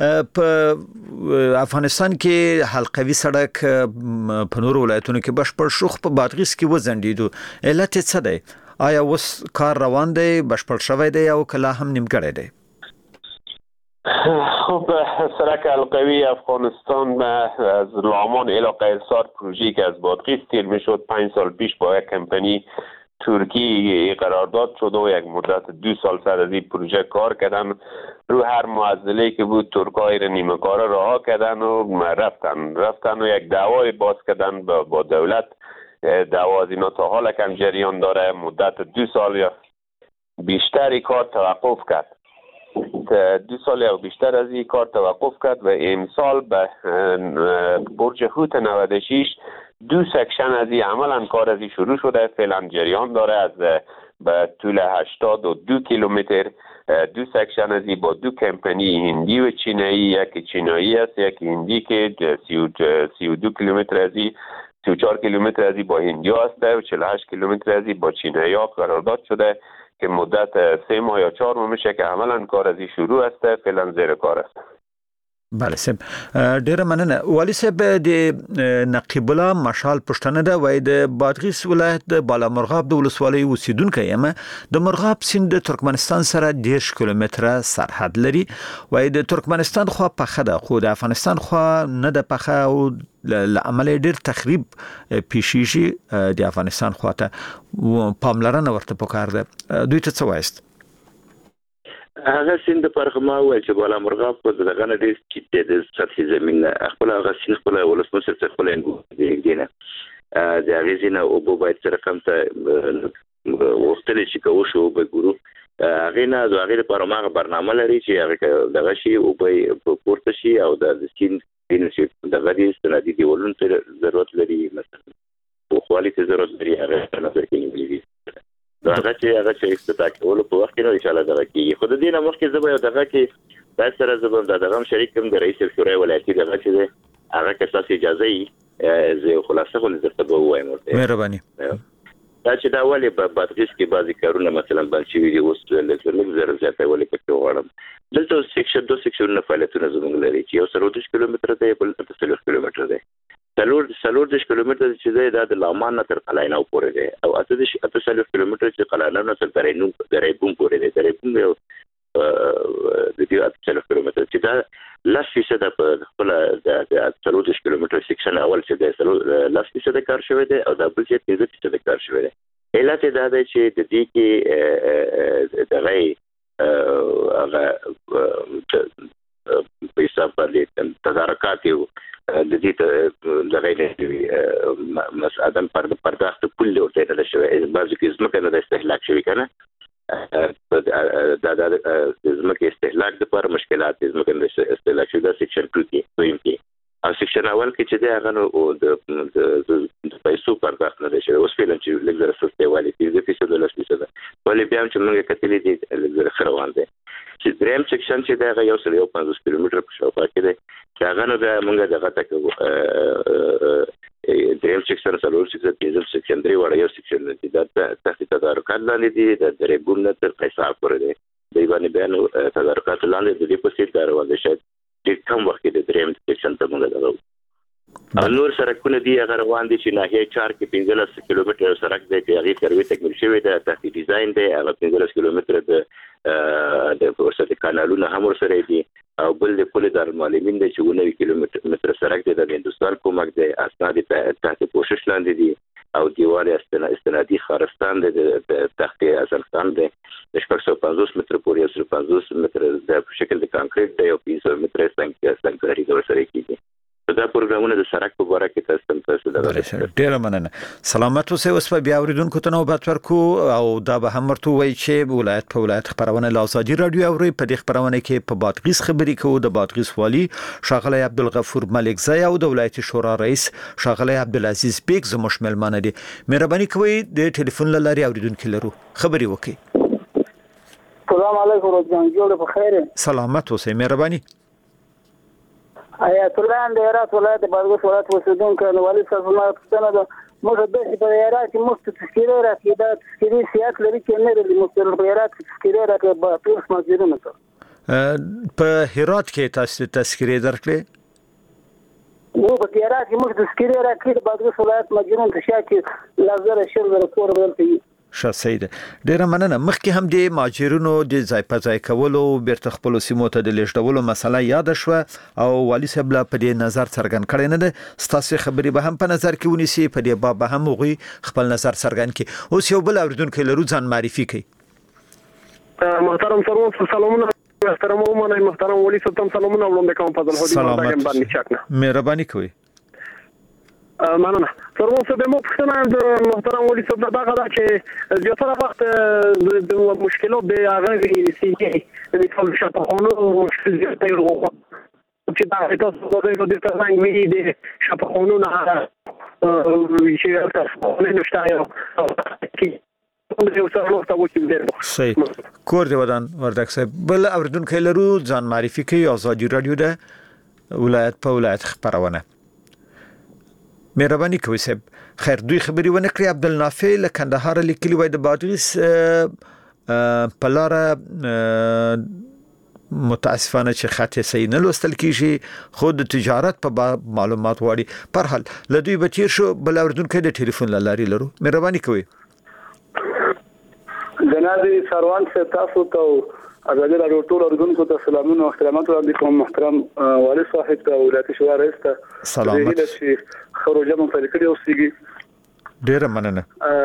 په افغانستان کې حلقوي سړک په نورو ولایتونو کې بشپړ شوخ په بادغیس کې وزندیدو علت څه دی آیا وس کار روان دی بشپړ شوی دی او کله هم نیمګړی دی خب سرک حلقوی افغانستان از لامان علاقه السار پروژه‌ای که از بادغیس تیر میشد 5 سال پیش با یک کمپانی ترکی قرارداد شد و یک مدت 2 سال سر از این پروژه کار کردن رو هر معضله‌ای که بود ترک‌های را نیمه کاره رها کردن و رفتن و یک دعوای باز کردن با دولت دعوا از اینا تا حال کم جریان داره مدت 2 سال یا بیشتری کار توقف کرد 2 سال یا بیشتر از این کار توقف کرد و امسال به برج هوت 96 2 سکشن از این عملا کار از این شروع شده فعلا جریان داره از به طول 82 کیلومتر 2 سکشن از این با 2 کمپانی هندی و چینایی یکی چینایی است یکی هندی که 32 کیلومتر از این 34 کیلومتر از این با هندی است و 48 کیلومتر از این با چینایی ها قرارداد شده که مدت 3 ماه یا 4 ماه میشه که عملا کار از این شروع است فعلا زیر کار است بله صاحب ډیره مننه والی صاحب د نقیب الله مشال پښتنه ده وای د بادغیس ولایت د بالامرغاب د ولسوالۍ اوسیدونکو یم د مرغاب سیند د ترکمنستان سره 10 کیلومتره سرحد لري وای د ترکمنستان خو پخه ده خو د افغانستان خو نه د پخه او لعمل ډیر تخریب پیشیږي د افغانستان خواته پاملرنه ورته پکار ده دوی ته څه وایست هغه سیند پرخما وای چې بالامرغاب په دغه نه ډیر چې د سطحي زمين خپل هغه سیند خپل ولسمشر څخه خپل انګو د هغه زینه او په باید سره کم ته وختل چې کوو شو به ګورو هغه نه د هغه لپاره ما برنامه لري چې هغه دغه شی او په پورته شي او د سیند فینشي دغه دې ستنادي دیولون ته ضرورت لري مثلا په خالي ضرورت لري هغه نه درکې هغه چې افتتاح کول په وخت کې ان شاء الله دغه کې خود دې نه مخکې زبر دغه کې بس سره زبر دغه شریک کوم د رئیس شورای ولایتي دغه چې هغه که تاسو اجازه یې زه خلاصه خو درته به وایم مهرباني دا چې دا ولې په بادغیس کې بعضی کارونه مثلا بل شي وي اوس لږ زر زیاته ولې پکې وغواړم دلته سیکشن 2 سیکشن فعالیتونه زموږ لري چې یو 30 کیلومتر دی بل 30 کیلومتر دی سلور 10 کیلومتر چې د لامان تر قلاینو پورې دی او 30 کیلومتر چې قلاینو تر درېبوم پورې دی درېبوم یو د دې 30 کیلومتر چې دا 10% په خپل د 30 کیلومتر سیکشن اول چې د 10% کار شوی دی او د بل چې 30% کار شوی دی علت دا دی چې د دې کې دغه هغه پیسې باندې تدارکات یو د دې دغه نه مسعدن پرداخت پول ورته نه شوی بعضی کې زمکه نه استهلاک شوی کنه د زمکه استهلاک لپاره مشکلات زمکه نه استهلاک شوی د سیکشن 2 کې او سیکشن اول کې چې دا غنو د پیسو پرداخت نه شوی اوس فعلا چې لږ زره سسته والی 30% ولې بیا چې موږ کتلې دي لږ زره خروان دي چې دریم سیکشن چې دا یو 150 کیلومتر په شاوخوا کې دی چې هغه نه د موږ دغه تک دریم سیکشن سلور سیکشن 3 وړ یو سیکشن دی دا تحت تدارکات لاندې دي د درې ګون نه تر قیصر پورې دی د باندې بیان تدارکات لاندې د دې په څیر کار وځي شاید د کم وخت د دریم سیکشن ته موږ دغه نور سرکونه دي هغه روان دي چې ناحیه 4 کې 15 کیلومتر سرک دی چې هغه سروي تکمیل شوی دی تحت ډیزاین دی هغه 15 کیلومتر د ورسره کانالونه هم ورسره دي او بل د پوله دار معلمین د 90 کیلومتر سرک دی د هندستان کومک دی اسناد تحت پوشش لاندې دي او دیوال استنادي خارستان دی تحت ازلستان دی د 150 متر پورې 150 متر د شکل د کانکریټ دی او 200 متر څنګه د ورسره کیږي دا پروګرامونه د سرک په اړه کې تاسو دغه ډیر مننه سلامت اوسئ اوس په بیا اوریدونکو ته نوبت ورکو او دا به هم ورته وایي چې ولایت په ولایت خبرونه له ازادي رادیو اوري په دې خبرونه کې په بادغیس خبري کوو د بادغیس والی شاغلی عبدالغفور ملکزی او د ولایت شورا رئیس شاغلی عبدالعزیز بیگ زموږ ملمانه دي مهرباني کوئ د ټلیفون لاري اوریدونکو لرو خبري وکړئ السلام علیکم روزان جوړ په خیر سلامت اوسئ مهرباني آیت الله د هرات ولایت بادغیس ولایت اوسیدونکو د والي صاحب ما پوښتنه ده موږ د دې په هرات کې مفت تذکیره راکې دا تذکیره سیاست لري چې نه لري مفت په هرات کې تذکیره راکې په ټول مسجدونو ته په هرات کې تاسو تذکیره درکړې نو په هرات کې موږ تذکیره راکې د بادغیس ولایت مسجدونو ته شاکې لازم شر کور ولته شاسید ډیر مننه مخکې هم د ماجرونو د ځای په ځای کولو بیرته خپل سیمو ته د لیږدولو مسله یاد شوه او والي صاحب لا په دې نظر څرګند کړی نه ده ستاسو خبري به هم په نظر کې ونیسي په دې باب هم غوي خپل نظر څرګند کړي اوس یو بل اوریدونکو لرو ځان معرفي کړي محترم سروان سلامونه محترم ومنه محترم والي صاحب تم سلامونه ولوم کوم فضل هدي سلامت مهرباني کوي مننه سروان صاحب مو پښتنه د محترم والي صاحب دغه دا چې زیاتره وخت د مشکلات د هغه سیګي د ټول شپخونو مشکل زیاتې وروه چې دا تاسو د دې ترڅنګ وی دي شپخونو نه چې تاسو نه نشته صحیح کور دی ودان وردک صاحب بل اوردونکو لرو ځان معرفي کوي ازادي رادیو ده ولایت په ولایت خبرونه مهرباني کوي صاحب خیر دوی خبري ونه کړی عبدالنافع له کندهار لیکلی وای د بادغیس په لار متاسفانه چې خاطر صحیح نه لوستل کیږي خود تجارت په معلومات واړي پر حال لدوی به تیر شو بل اوردونکو د ټلیفون لاري لرو مهرباني کوي جناب سروان سے تاسو ته ازادي رادیو ټول اوریدونکو ته سلامونه او احترامات وړاندې کوم محترم والي صاحب ته ولایت شورا رئیس ته سلامت چې خروجه مفعول کړي اوسېږي ډیر مننه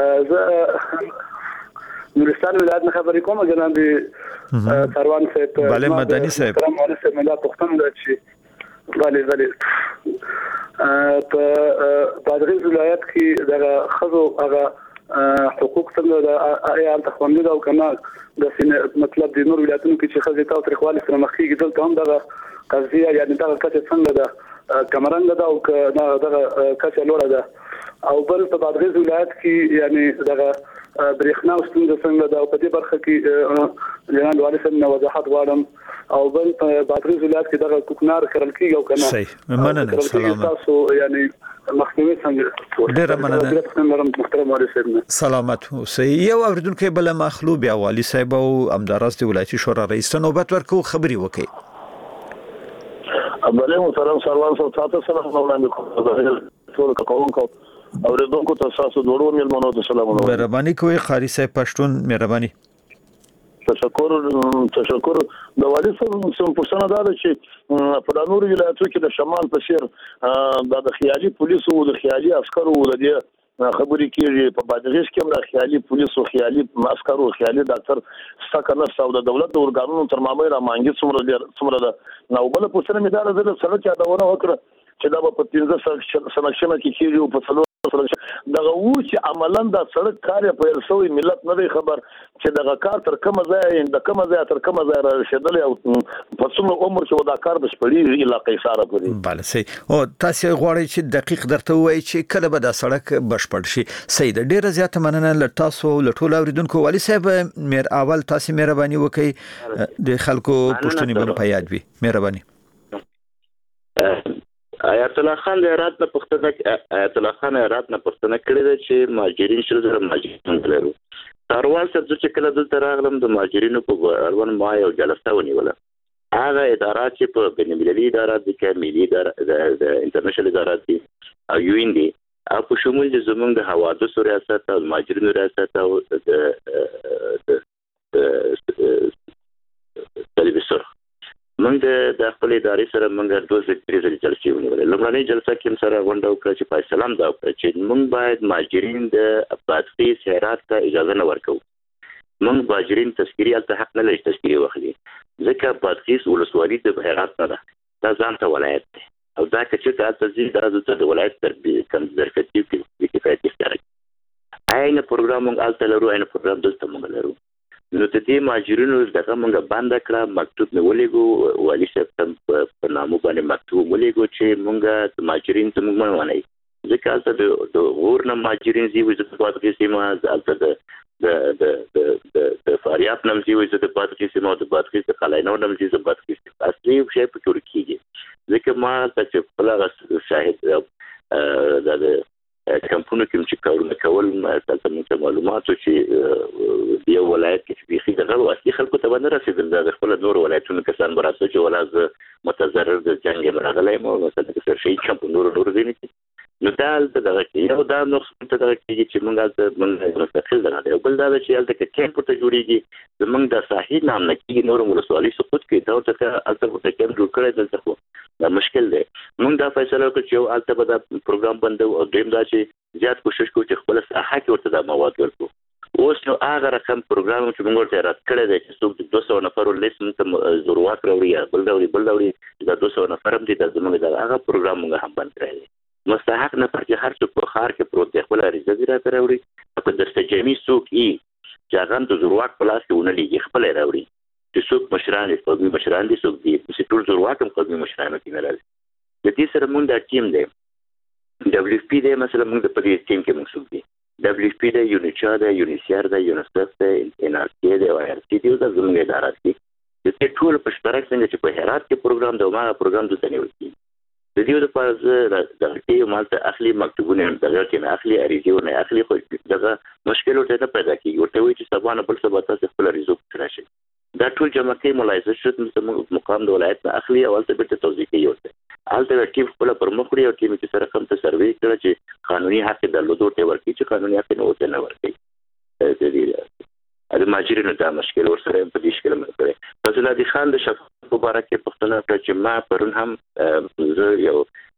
نورستان ولایت نه خبرې کوم جناب سروان صاحب بله مدني صاحب محترم والي صاحب ملا پښتون ده چې بله په بادغیس ولایت کې دغه خزو هغه حقوق څنګه د آیا انت خوندې او کنه د مطلب د نور ولایتونو کې چې خزې تاسو ترخوالي سره مخ کېږي دلته هم دغه قضیه یعنی دغه کچه څنګه ده کمرنګ ده او دغه کچه لوړه ده او بل په بادغیس ولایت کې یعنی دغه برېښنا ستونزه څنګه ده او په دې برخه کې جناب والي صاحب نو وضاحت غواړم او بل په بادغیس ولایت کې دغه کوکنار کرل کېږي او کنه صحیح مننه سلام تاسو یعنی مخنیوي څنګه ډیر مننه محترم والي صاحب سلامت اوسئ یو اوریدونکو بل مخلوب یا والي صاحب او امدارست ولایتي شورا رئیس ته نوبت ورکو خبري وکړي بله محترم سروان صاحب تاسو سره وړاندې کوم ټول کوونکو اوریدونکو ته تاسو دوړو ملمنو ته سلامونه مهرباني کوي قاری صاحب پښتون مهرباني تشکر د والي صاحب سم پوښتنه ده چې په نورو ولایتونو کې د شمال په شیر د خیالي پولیسو او د خیالي عسکرو د دې خبرې کېږي په بادغیس کې هم د خیالي پولیسو خیالي عسکرو خیالي ډاکټر ستکنه ساو د دولت د ورګانونو تر مامې را مانګي څومره ده نو بل پوښتنه مې ده سره چې دا ونه وکړه چې دا په 15 سنکشن کې کېږي او په دغه و چې عملاً دا سړک کار په رسوي ملت نه دی خبر چې دغه کار تر کومه ځای تر کومه ځای رسیدلی او په څومره عمر کې دا کار بشپړي علاقې سره پوری. بله صحیح. او تاسو غواړئ چې دقیق درته وایي چې کله به دا سړک بشپړ شي. صحیح ده. ډیره زیاته مننه له تاسو له ټولو اوریدونکو. والي صاحب میر اول تاسو مهرباني وکړئ د خلکو پښتني په یاد وي. مهرباني. آیت الله خان د هرات نه پښتنه کړی دی چې مهاجرین شل زره مهاجرین لرو. تاروال څه چې کله دلته راغلم د مهاجرینو په اړوند ما یو جلسه ونیوله. هغه ادارات چې په بین المللي ادارات دي کې ملي ادارات د انټرنیشنل ادارات دي او یو ان دي او په شمول د زمونږ د حوادث ریاست او مهاجرینو ریاست او د تلویزیون موږ د خپل ادارې سره موږ دوه ځلې جلسې ونیولې. لومړنۍ جلسه کې سره غونډه وکړه چې فیصله هم دا وکړه چې موږ باید مهاجرین د بادغیس هرات ته اجازه نه ورکوو. موږ مهاجرین تذکیري الته حق نه لري تذکیري واخلي ځکه بادغیس ولسوالي د هرات نه ده. دا ځان ته ولایت دی او دا چې تاسو ځي د ولایت تر کم ظرفیت کې کفایت اختیار کوي. عین پروګرام موږ الته لرو، عین پروګرام دلته موږ لرو. نو د دې مهاجرینو دغه موږ بند کړه. مکتوب مې ولېږو والي صاحب په نامو باندې مکتوب ولېږو چې موږ د مهاجرین ته موږ منو ځکه الته د غور نه مهاجرین زی وي د بادغیس ما الته د فاریاب نم زی وي د بادغیس ما د بادغیس خلاینو نم زی د بادغیس اصلي شی په ترکیه ځکه ما ته په شاهد د کمپونو کې چې کارونه کول تاسو موږ معلوماتو چې یو ولایت کې بيخي دغه واسي خلکو ته باندې رسیدل د خپل نور ولایتونو کسان براسه چې ولاز متضرر د جنگ مرغلای مو مثلا د شي کمپ نور دي نو دغه یو دا نو څه دغه چې موږ مستقل نه دی. بل دا چې الته کې کیمپ ته جوړیږي زمونږ د ساحل نام نه کې نور ولسوالي سقوط کې دا څه الته ته کیمپ جوړ کړی دلته دا مشکل دی. موږ دا فیصله وکړو چې یو الته به دا پروګرام بند او دیم دا چې زیات کوشش کوو چې خپل ساحه کې ورته د مواد ورکړو. اوس نو هغه رقم پروګرام چې موږ ورته رات کړی دی چې څوک 200 نفر لیست موږ ضرورت راوړي بل ډول دا 200 نفر هم دي د زموږ دا هغه پروګرام موږ هم بند کړی دی. مستحق نفر چې هر څوک په خار کې پروت دی خپل اړیزه دی راوړي په دستجمی څوک چې هغه د ضرورت په لاس کې ونه لګي خپل راوړي چې څوک مشران قومي مشران دي څوک دي چې ټول ضرورت هم قومي مشران کې نه راځي. د دې سره موږ د ټیم دی دبليو پی دی مثلا موږ د پدې ټیم کې موږ څوک دي دبليو پی دی یونیچا دی یونیسیار دی یونیسف دی ان ار سی دی او ار سی دی د زموږ ادارات کې د ټول په شترک څنګه چې په هرات کې پروګرام دی او ما پروګرام د تنوي کې د دې د پاره د کې مالته اخلي مکتوبونه دغه کې اخلي اړیزونه اخلي خو دغه مشکلات نه پیدا کیږي ورته وي چې سبانه بل څه به تاسو خپل ریزو راشي. دا ټول جمع کې ملایزه شت مقام د ولایت نه اخلي او ته به توضیح کوي ورته الته ټیم خپل پرمخ لري او ټیم کې سره کوم ته سروي کړي چې قانوني حق درلودو ته ورکړي چې قانوني حق نه وته نه ورکړي. د دې د ماجرینو دا مشکل ورسره په دې شکل مې فضل الله خان د شفاف مبارک پښتنه کړ چې ما پرون هم زه یو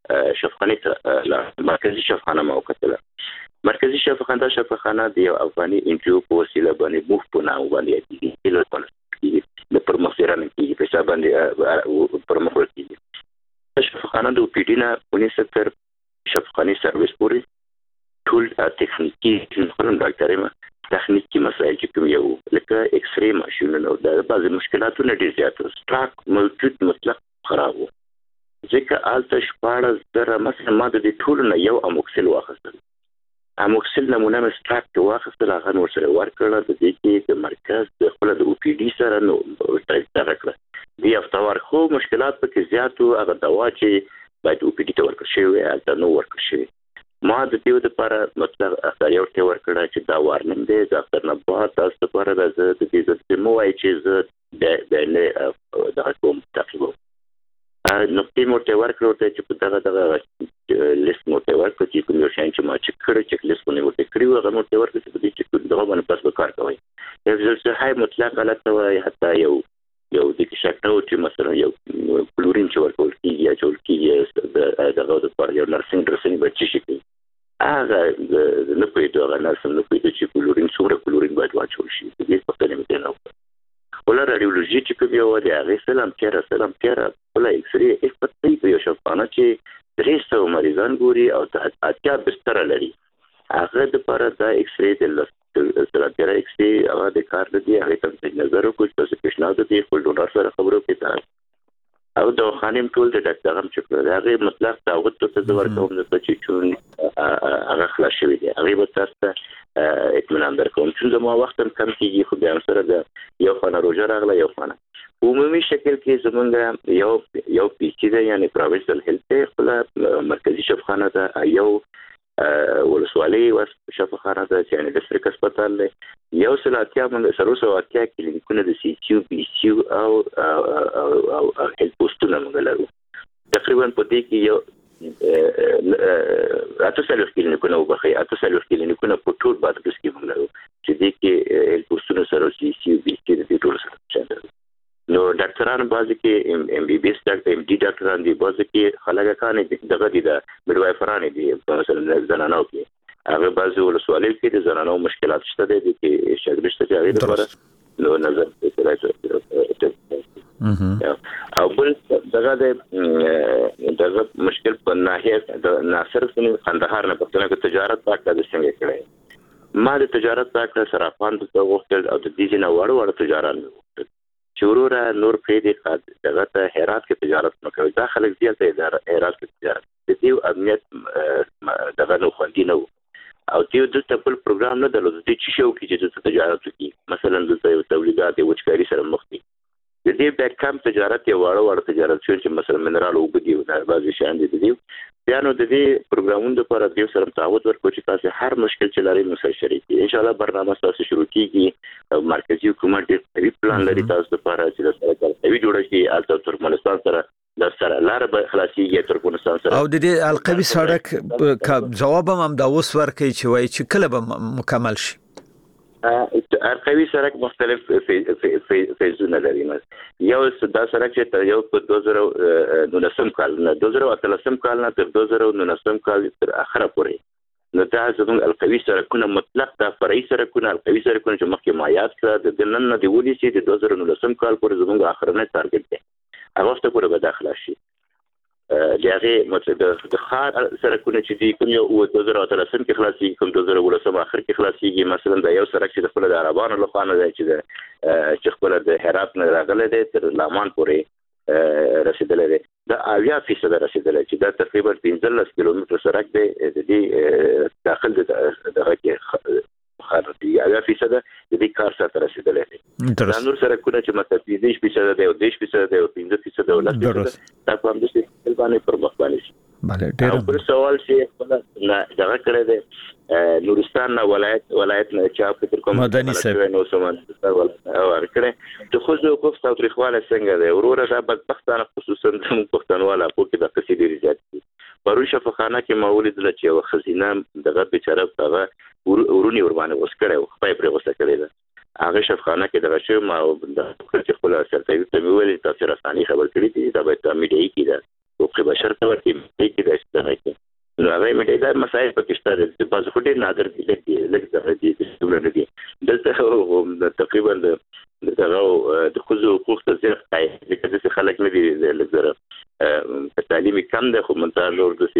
شفاخانه مرکزی شفاخانه ما وکړه. مرکزی شفاخانه د یو افغاني انجیو په وسیله باندې موږ په نامه باندې کیږي د پرمختیرانه کیږي په حساب باندې پرمختګ کیږي. شفاخانه د پی ډی نه 19 شفاخاني سرویس پوری ټول تخنیکی خپل ډاکټر ما تخنیکی مسایل چې کوم یو لکه ایکس ری ماشینونه د بعض مشکلاتونه ډیر زیات سټاک موجود مطلق خراب وو ځکه آلته شپاړه زره مثلا ما د ټول نه یو اموکسل واخیستل اموکسل نمونه مې سټاک کې واخیستل هغه نور سره ورکړل د دې کې د مرکز د خپل د او پی ډی سره نو ترڅ کړل دی افتوار خو مشکلات پکې زیات او هغه دوا چې باید او پی ډی ته ورکړل شي الته نو ورکړل شي. ما د دې لپاره مطلب اختیار ورته ورکړه چې دا وارننګ دی د اختر نه بعد تاسو لپاره راځي د دې د مو وايي چې زه د د کوم تقریبا نو ټیم ورته ورکړو چې په دغه لیست مو ته ورکړو چې کوم یو شی چې ما چې کړی چې لیست مو ورته کړی هغه مو ته ورکړو چې دې دغه باندې پس به کار کوي. یو ځل مطلق غلط وای حتی یو د شکټو چې مثلا یو کلورین چې ورکول کیږي یا جوړ کیږي دغه د پر یو نرسنګ ډرسنګ بچی شي هغه نه پېدو هغه نرسنګ نه پېدو چې کلورین څومره کلورین باید واچول شي دې په تنه مې نه ولا رادیولوژي چې کوم یو دی هغه سلام کېره ولا ایکس ری په یو شفانه چې 300 مریضان ګوري او اتیا بستر لري هغه د لپاره د ایکس ری د سلاتره ایکس ری هغه د کار دی هغه ته نظر وکړو چې پیشنهاد دی خپل ډونر سره خبرو کې او د خانم ټول د ډاکټر هم چې هغه مطلب تعهد ته څه ورکوم چې چون هغه خلاص شوی دی هغه به تاسو اطمینان درکوم چې ما وخت کم کیږي خو بیا سره د یو خانه روزه راغله یو خانه عمومي شکل کې زمونږ یو پیچیده یعنی پروینشل هیلث خپل مرکزی شفاخانه ده یو ولسوالي شفاخانه ده چې د ډیسټریکټ هسپتال دی یو سلاتیا موږ سره سواتیا کلینیکونه د سی کیو بي کیو او هیلث پوسټونه موږ لرو تقریبا په دې کې یو اته سلوخ کلینیکونه وبخي اته سلوخ کلینیکونه په ټول بادغیس کې موږ لرو چې دې کې هیلث پوسټونه سره سی کیو بي کیو د ټول سره نو ډاکټرانو بازي کې ام بي بي اس ډاکټر ام ډي ډاکټران دي بازي کې خلک کانه دغه دي د میډوایفران دي مثلا زنانو کې هغه بازي ولسوالي کې د زنانو مشکلات شته دي چې شګرشت چې هغه لپاره نو نظر او بل دغه مشکل په ناحیه د ناصر سن قندهار نه پښتنه کې تجارت پاک د څنګه کړی ما د تجارت پاک سره فاند ته غوښتل او د دې نه وړ تجارت چورورا نور پرې دغه ته هرات کې تجارت وکړي دا خلک زیاته اداره هرات کې تجارت د دې امنیت دغه نو خوندي نه او د خپل پروګرام نه درلود چې شو کې چې تجارت وکړي مثلا د تولیدات او وچکاري سره مخ دي د دې بیک کم تجارت یو وړ تجارت چې مثلا منرال او بګي او بعضي شان دي بیا نو د دې پروګرامونو لپاره د سره تعهد ورکړو چې تاسو هر مشکل چې لري نو سره شریک ان شاء الله برنامه تاسو شروع کیږي مرکزی حکومت دې پلان لري تاسو لپاره چې سره کوي جوړ شي البته ترکمنستان سره د سره لار به خلاصيږي ترکمنستان سره او د دې القوي سړک جواب هم دا اوس ورکړي چې وایي چې کله به مکمل شي ارقوي سړک مختلف فیزونه لري یو دا سړک چې یو په 2019 کال نه 2013 کال نه تر 2019 کال تر اخره پورې نو دا زموږ القوي سړکونه مطلق دا فرعي سړکونه القوي سړکونه چې مخکې مایات کړه د نن نه دی ولې چې د 2019 کال پورې زموږ اخرنه ټارګټ دی هغه وخت پورې به داخله شي دغه مطلب د خار سرکونه چې دی کوم یو 2013 کې خلاصي کوم 2019 اخر کې خلاصيږي مثلا د یو سرک چې د خپل د عربانو لخوا نه دی چې خپل د هرات نه راغلی دی تر لامان پورې رسیدلی دی دا 80% رسیدلی چې دا تقریبا 15 کیلومتر سرک دی د دې داخل دغه کې خاطر دی 80% د دې کار سره رسیدلی دی دا نور سرکونه چې مطلب 20% دی او 10% دی او 15% ولته دا کوم د باندې پر مخ باندې شي bale ډېر پر سوال چې نه دغه کړی دی نورستان ولایت نه چا فکر کوم مدني صاحب نو سامان او ورکړي د خو حقوق تاریخواله څنګه دی وروره دا بدبختانه خصوصا د پښتونواله په کې د قصې ډېر زیات دي پرون شفاخانه کې مولد ل چې یو خزینه دغه بیچاره هغه ورونی وربانه وسکړی او خپای پر وسه کړی دا هغه شفاخانه کې دغه شی ما د خپل سرتوي ته ویل تاسو رساني خبر کړی دي دا به میډیا کې ده او په بشر ته ورته کې دا څه نو هغه میډیا دا مسایل پاکستان د باز خټه نادر دي لکه دي څومره دي دلته تقریبا د خصوصي حقوق ته ځای کوي چې خلک نه دي لکه تعلیمي کم ده خو منځ لور د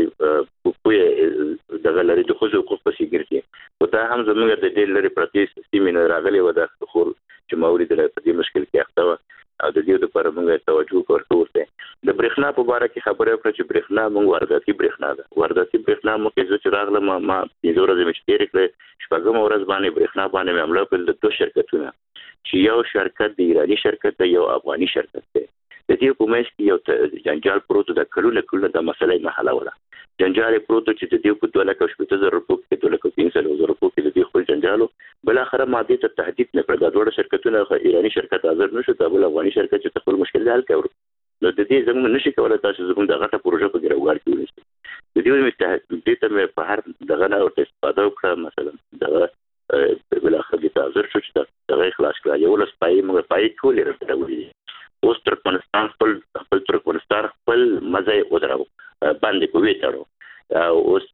سی دغه لري د خصوصي حقوق په سیګرتي او دا هم زموږ د ډېر لري پرتی سیستم نه راغلي و د خور چې مورید له دې مشکل کې اخته او د دې لپاره موږ توجه ورکوو د برېښنا په اړه کې خبره وکړه چې برېښنا موږ وارداتي برېښنا ده وارداتي برېښنا مو کې چې راغله ما د ورځې مشتري کړې شپږم ورځ باندې برېښنا باندې عمله کول د دوه شرکتونو چې یو شرکت د ایرانی شرکت دی یو افغاني شرکت دی د دې په منځ کې یو جنجال پروت د کلونه د مسلې محله ولا جنجال پروت چې د دې په 2,80,000 روپیو کې 2,300,000 روپیو کې د دې خپل جنجالو بل اخر ماده ته تهدید نه کړ د دوه شرکتونو ایرانی شرکت حاضر نشو د بل افغاني شرکت چې خپل مشکل حل کړو نو د دې زموږ نشي کولای تاسو زموږ د غټه پروژه په ګرځوار کې ونیسئ د دې متحد ته په هر دغه نه او استفاده وکړه مثلا دغه بل اخر کې حاضر شو چې دغه خلاص کړه یو لس پای موږ پای ټول راځي اوس ترکمنستان خپل ترکمنستان خپل مزه ودرو باندې کوي ترو اوس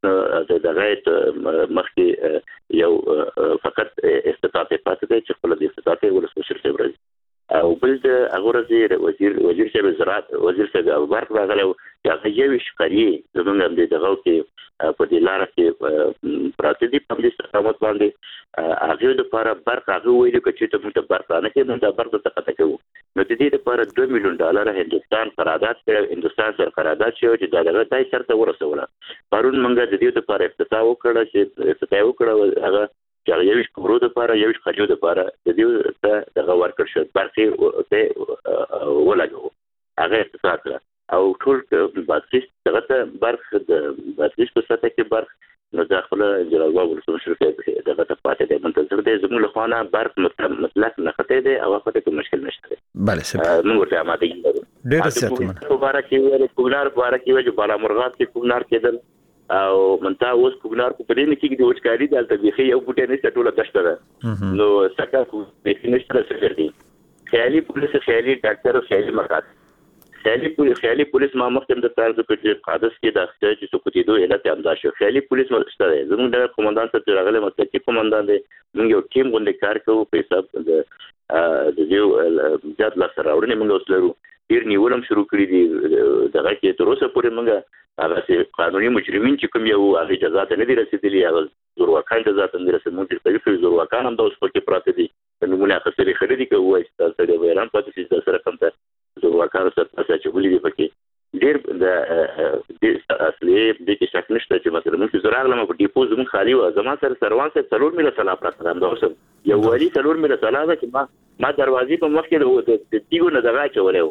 دغه مخکې یو فقط استطاعت پاتې دی چې خپل د استطاعت ولسمشر صاحب راځي او بل د هغه وزیر صاحب زراعت وزیر صاحب ابوبکر راغلی چې هغه یو شکرې زمونږ د دغه کې په دې لار کې پراته دي په دې استقامت باندې هغه د لپاره برق هغه ویلي چې ته موږ برق نه کې موږ برق ته تقاضا کوو نو د دې لپاره $2 مليون هندستان قرارداد کړ هندستان سره قرارداد شو چې دا دغه دای سره ورسوله پرون موږ د دې لپاره افتتاح وکړه چې افتتاح وکړه هغه چې یو کورو د لپاره یو خجو د لپاره د دې ته دغه ورکړ شو برق ته ولګو هغه افتتاح کړ او ټول باتریس دغه ته برق د باتریس په سطح کې برق نو داخله جلال ولسمشر شرکت دغه ته پاتې دی منتظر دی زموږ له خوا برق مطلق نه خته دی او هغه ته مشکل نشته بله سم نو ورته اماده کیږي ډېر زیات مبارک وي کوګنار مبارک وي چې بالا مرغات کې کوګنار کېدل او منتا اوس کوګنار په دې نه کې د وچکاري دلته بيخي یو بوټي نه ټوله دشته ده نو سکه کو بيخي نشته څه دي خیالي پولیس خیالي ډاکټر خیالي مرکز خیالي پولیس ما مخکې د تاسو په قادس کې د اختیار چې سقوطي دوه علت امدا شو خیالي پولیس مرسته ده زموږ د قومندان ته راغله مستقیم قومندان دی موږ یو ټیم غونډه کار کوو په حساب د یو جات لا سره اورنه موږ وسلرو ډیر نیولم شروع کړی دي دغه کې تر اوسه پورې موږ هغه چې قانوني مجرمین چې کوم یو هغه جزات نه دي رسیدلي هغه زورواکان جزات نه رسیدلي موږ په زورواکان هم د اوس پکې پراته دي نمونه اخیستلې خریدي کوي چې تاسو د ویران پاتې چې سره کوم ته زورواکان سره تاسو چې ولې دي پکې ډیر د اصلي د کې شک نشته چې مثلا موږ زراغله په ډیپو زمون خالي و زما سره سروان سره څلور میله سلام پراته هم دا اوس یو ولی څلور میله سلام چې ما دروازې په مخ کې د تیګو نه دغه چولې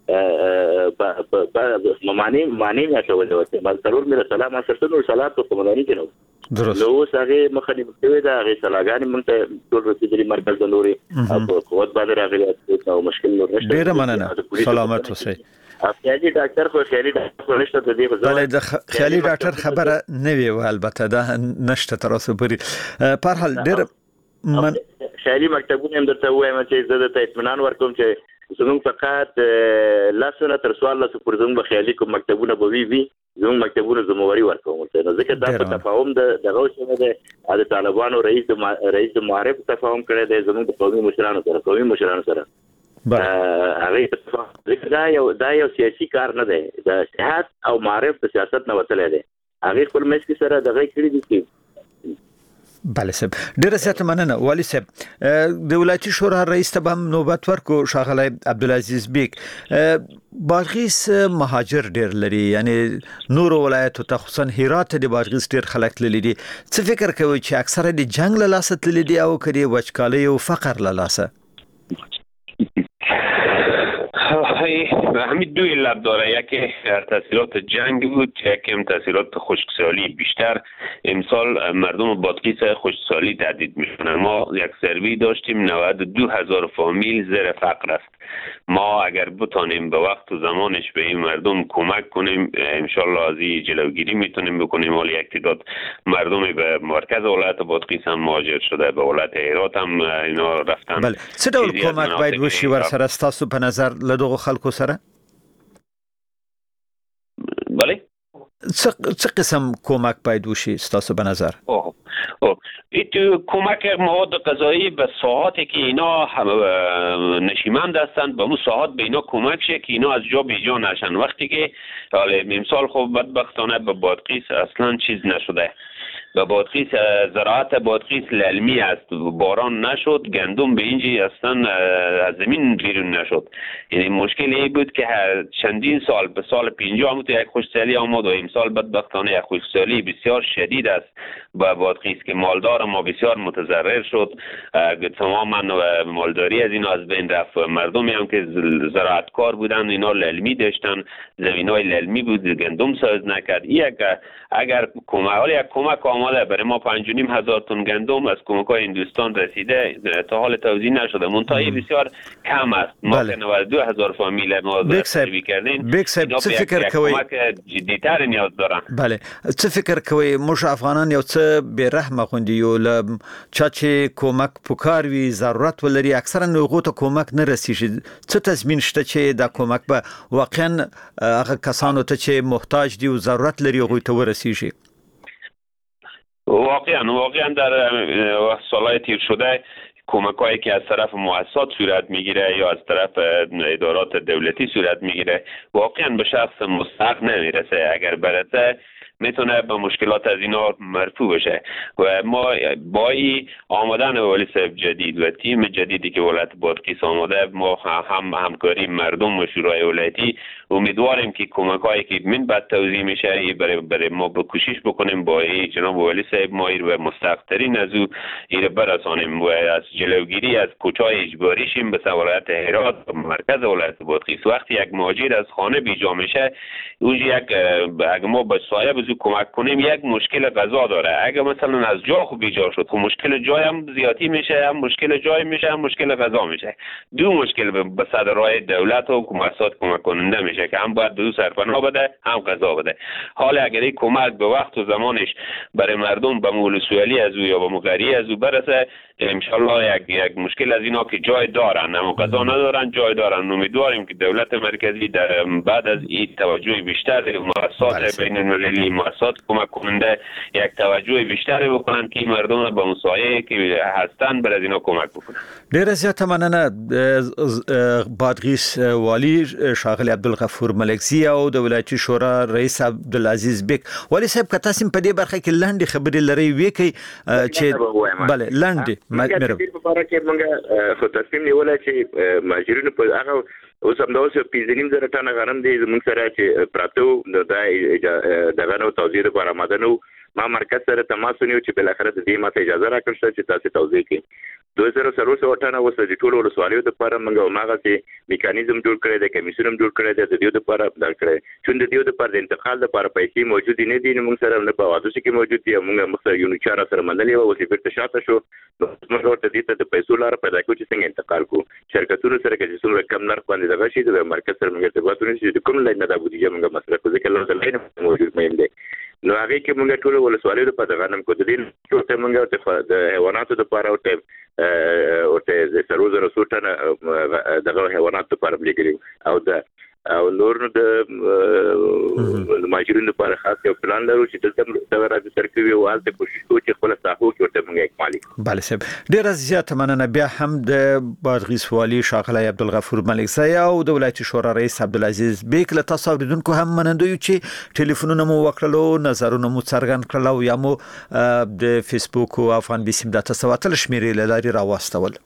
په معنی نه چولې و ما څلور میله سلام سره نو صلات په کومانی کې نو درست نو سره مخنی کوي دا غي سلاګانی مونږ ته ټول رسیدلی مرکز د نوري او قوت باندې راغلي او مشکل نور نشته ډیر مننه سلامت اوسئ خیالي ډاکټر خو خیالي ډاکټر نشته د دې بله د خیالي ډاکټر خبره نه وی البته دا نشته تر اوسه پورې په هر حال ډیر خیالي مکتبونه هم درته وایم چې زه د اطمینان ورکوم چې زموږ فقط لاسونه تر سوال لاسو پر زموږ خیالي کوم مکتبونه به وي زموږ مکتبونه زموږ ورکوم ته ځکه دا په تفاهم د دغه شنه د طالبانو رئیس د معارف تفاهم کړی دی زموږ قومي مشرانو سره هغه دا یو سیاسي کار نه دی د سیاست او معارف د سیاست نه وتلی دی هغه خپل مېس کې سره دغه کړی دي چې بله صاحب ډیره زیاته مننه والي صاحب د ولایتي شورا رئیس ته هم نوبت ورکو ښاغلی عبدالعزیز بیگ بادغیس مهاجر ډیر لري یعنی نور ولایتو ته خصوصا هرات د بادغیس ډیر خلک تللي دي څه فکر کوي چې اکثره د جنگ له لاسه تللي دي او کړي وچکالۍ او فقر له لاسه همین دو علت داره یکی تاثیرات جنگ بود یکی هم تاثیرات خشکسالی بیشتر امسال مردم بادغیس خشکسالی تهدید میکنن ما یک سروی داشتیم 92,000 فامیل زیر فقر است ما اگر بتانیم به وقت و زمانش به این مردم کمک کنیم انشالله از این جلوگیری میتونیم بکنیم ولی یک تعداد مردم به مرکز ولایت بادغیس هم مهاجر شده به ولایت هرات هم اینا رفتن بله چه ډول کمک باید وشي ورسره ستاسو په نظر له دغو خلکو سره بله څه قسم کمک باید وشي ستاسو به نظر این کمک مواد غذایی به ساحاتی که اینا نشیمند هستند به اون ساحات به اینا کمک شه که اینا از جا به جا نشن وقتی که امسال خب بدبختانه به بادغیس اصلا چیز نشده به بادغیس زراعت بادغیس للمی است باران نشد گندم به اینجی اصلا از زمین بیرون نشد یعنی مشکل این بود که چندین سال به سال 50 هم یک خشکسالی آمد و امسال بدبختانه یک خشکسالی بسیار شدید است به بادغیس که مالدار ما بسیار متضرر شد تماما مالداری از اینا از بین رفت مردمی هم که زراعتکار بودن اینا للمی داشتن زمینای للمی بود گندم ساز نکرد اگر کمک آماده برای ما 5,500 تن گندم از کمک‌های هندوستان رسیده تا حال توزیع نشده منتهی بسیار کم است ما 92,000 فامیل ما تشویق کردیم څه فکر کوي کمک جدی‌تر نیاز دارن بله څه فکر کوي موږ افغانان یو څه بے رحمه غوندي یو چا چې کمک پکار وي ضرورت ولري اکثرا هغه ته کمک نه رسیږي څه تضمین شته چې دا کمک به واقعا هغه کسانو ته چې محتاج دي او ضرورت لري هغه ته ورسیږي واقعا در سالهای تیر شده کمک‌هایی که از طرف مؤسسات صورت میگیره یا از طرف ادارات دولتی صورت میگیره واقعا به شخص مستحق نمیرسه اگر برسه میتونه به مشکلات از اینا مرفوع بشه و ما با آمدن والی صاحب جدید و تیم جدیدی که ولایت بادغیس آمده، ما هم همکاری مردم و شورای ولایتی امیدواریم که کمکایی که من بعد توضیح میشه برای ما کوشش بکنیم با جناب والی صاحب ما رو مستحق‌ترین از او برسانیم و از جلوگیری از کوچای اجباری شیم به ولایت هرات و مرکز ولایت بادغیس. وقتی یک مهاجر از خانه بیجا میشه اونجا اگه ما به صاحب از او کمک کنیم یک مشکل غذا داره، اگه مثلا از جا خوب بیجا شد خب مشکل جای هم زیادی میشه، هم مشکل جای میشه، هم مشکل غذا میشه. دو مشکل به صدر راه دولت و مؤسسات کمک کننده میشه که هم باید به او سرپناه بده هم غذا بده. حالا اگر این کمک به وقت و زمانش برای مردم به مولسوالی از او یا به مقری از او برسه، انشالله یک مشکل از اینا که جای دارن اما غذا ندارن جای دارن. امیدواریم که دولت مرکزی در بعد از این توجه بیشتر مؤسسات بین المللی مؤسسات کمک کننده یک توجه بیشتر بکنن که مردم به مسایه که هستن بر از اینا کمک بکنن. ډیره زیاته مننه. بادغیس والی ښاغلی عبدالغفور ملکزی او د ولایتي شورا رئیس عبدالعزیز بیک. والی صاحب که تاسو په دې برخه کې لنډې خبرې لري وکي چې بله لنډې مېره په اړه کې موږ خو تصمیم نیولای چې ماجرینو په هغه اوس هم دا اوس 15,000 ټنه غنم دي زموږ سره چې پراته دغه نو توزیع لپاره آماده نو ما مرکز سره تماس ونیو چې بل اخر د دې ماته اجازه راکړه چې تاسو توزیع کړئ. 2000 ټنه اوس د ټولو ولسوالیو لپاره موږ ماغه چې میکانیزم جوړ کړی دی، کمیسیون جوړ کړی دی د دې لپاره دا کړی چې د دې لپاره د انتقال لپاره پیسې موجود نه دي. موږ سره نه په وادو کې موجود دي، موږ مخه یو چاره سره منلې و چې بیرته شاته شو. موږ ورته دې ته د پیسو لار پیدا کړو چې څنګه انتقال کو. شرکتونو سره کې څومره کم نرخ باندې دغه شي د مرکز سره موږ ارتباط ونیسو چې کوم لاین د بودیجه موږ مسله کو ځکه له لاین موجود مهم دی. نو هغه کې موږ ټول ولسوالیو په دغه نم کو د دې ټول موږ د حیواناتو لپاره او ته د سروزر سوټن دغه حیواناتو لپاره بلیګری او نور نو د ماجرینو لپاره خاص یو پلان لرو چې دلته راځي ترکیب او حالت کوشش کوو چې خپل ساحو کې ورته موږ اکمالي. بله صاحب ډیر زیات مننه. بیا هم د بادغیس والی ښاغلی عبدالغفور ملکزی او د ولایتي شورا رئیس عبدالعزیز بیک له تاسو اوریدونکو هم مننه یو چې ټلیفونونه مو وکړلو، نظرونه مو څرګند کړل او یا مو د فیسبوک او افغان بیسیم د تاسو وتل شمیرې له لارې راوستول.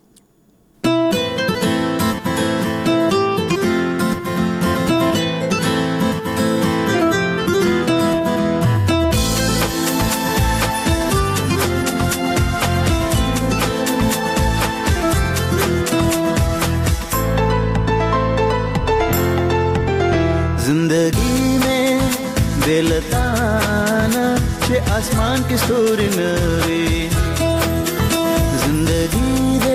आसमान की स्टोरी नवी जिंदगी दे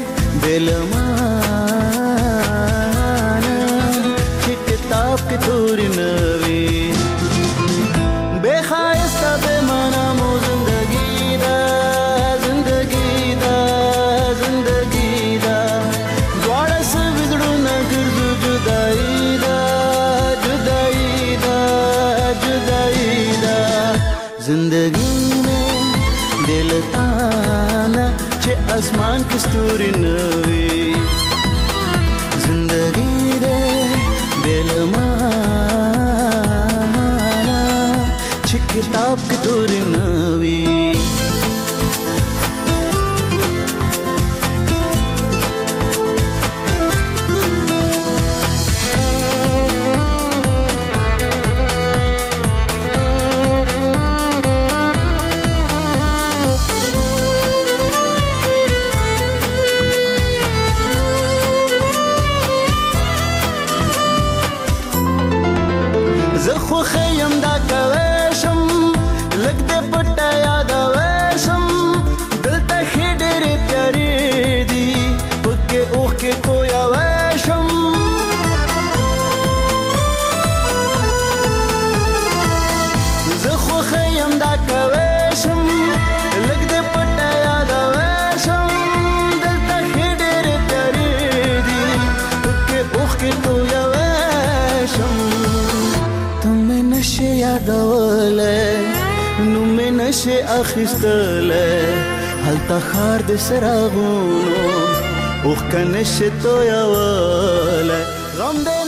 बेलमाना किताब की थोड़ी नवी बेखायस्ता बेमाना मो जिंदगी दा द्वारा से बिगड़ू न गिरजू जुदाई दा जिंदगी में दिल ताना चे आसमान की स्टोरी नवी जिंदगी दे दिल माना चे किताब की थोड़ी नवी. خیم دا کوشم لګ دې پټه یاد وشم دلته خېډېر پیارې دي پکې اوخ کې کویا وشم زه خو خیم دا کوشم لګ دې پټه یاد وشم دلته خېډېر پیارې دي پکې اوخ کې کویا وشم. نشه یادوله نو مې نشه اخیستله هلته خار د سراغونو اوخ که نشه تویوله غم دې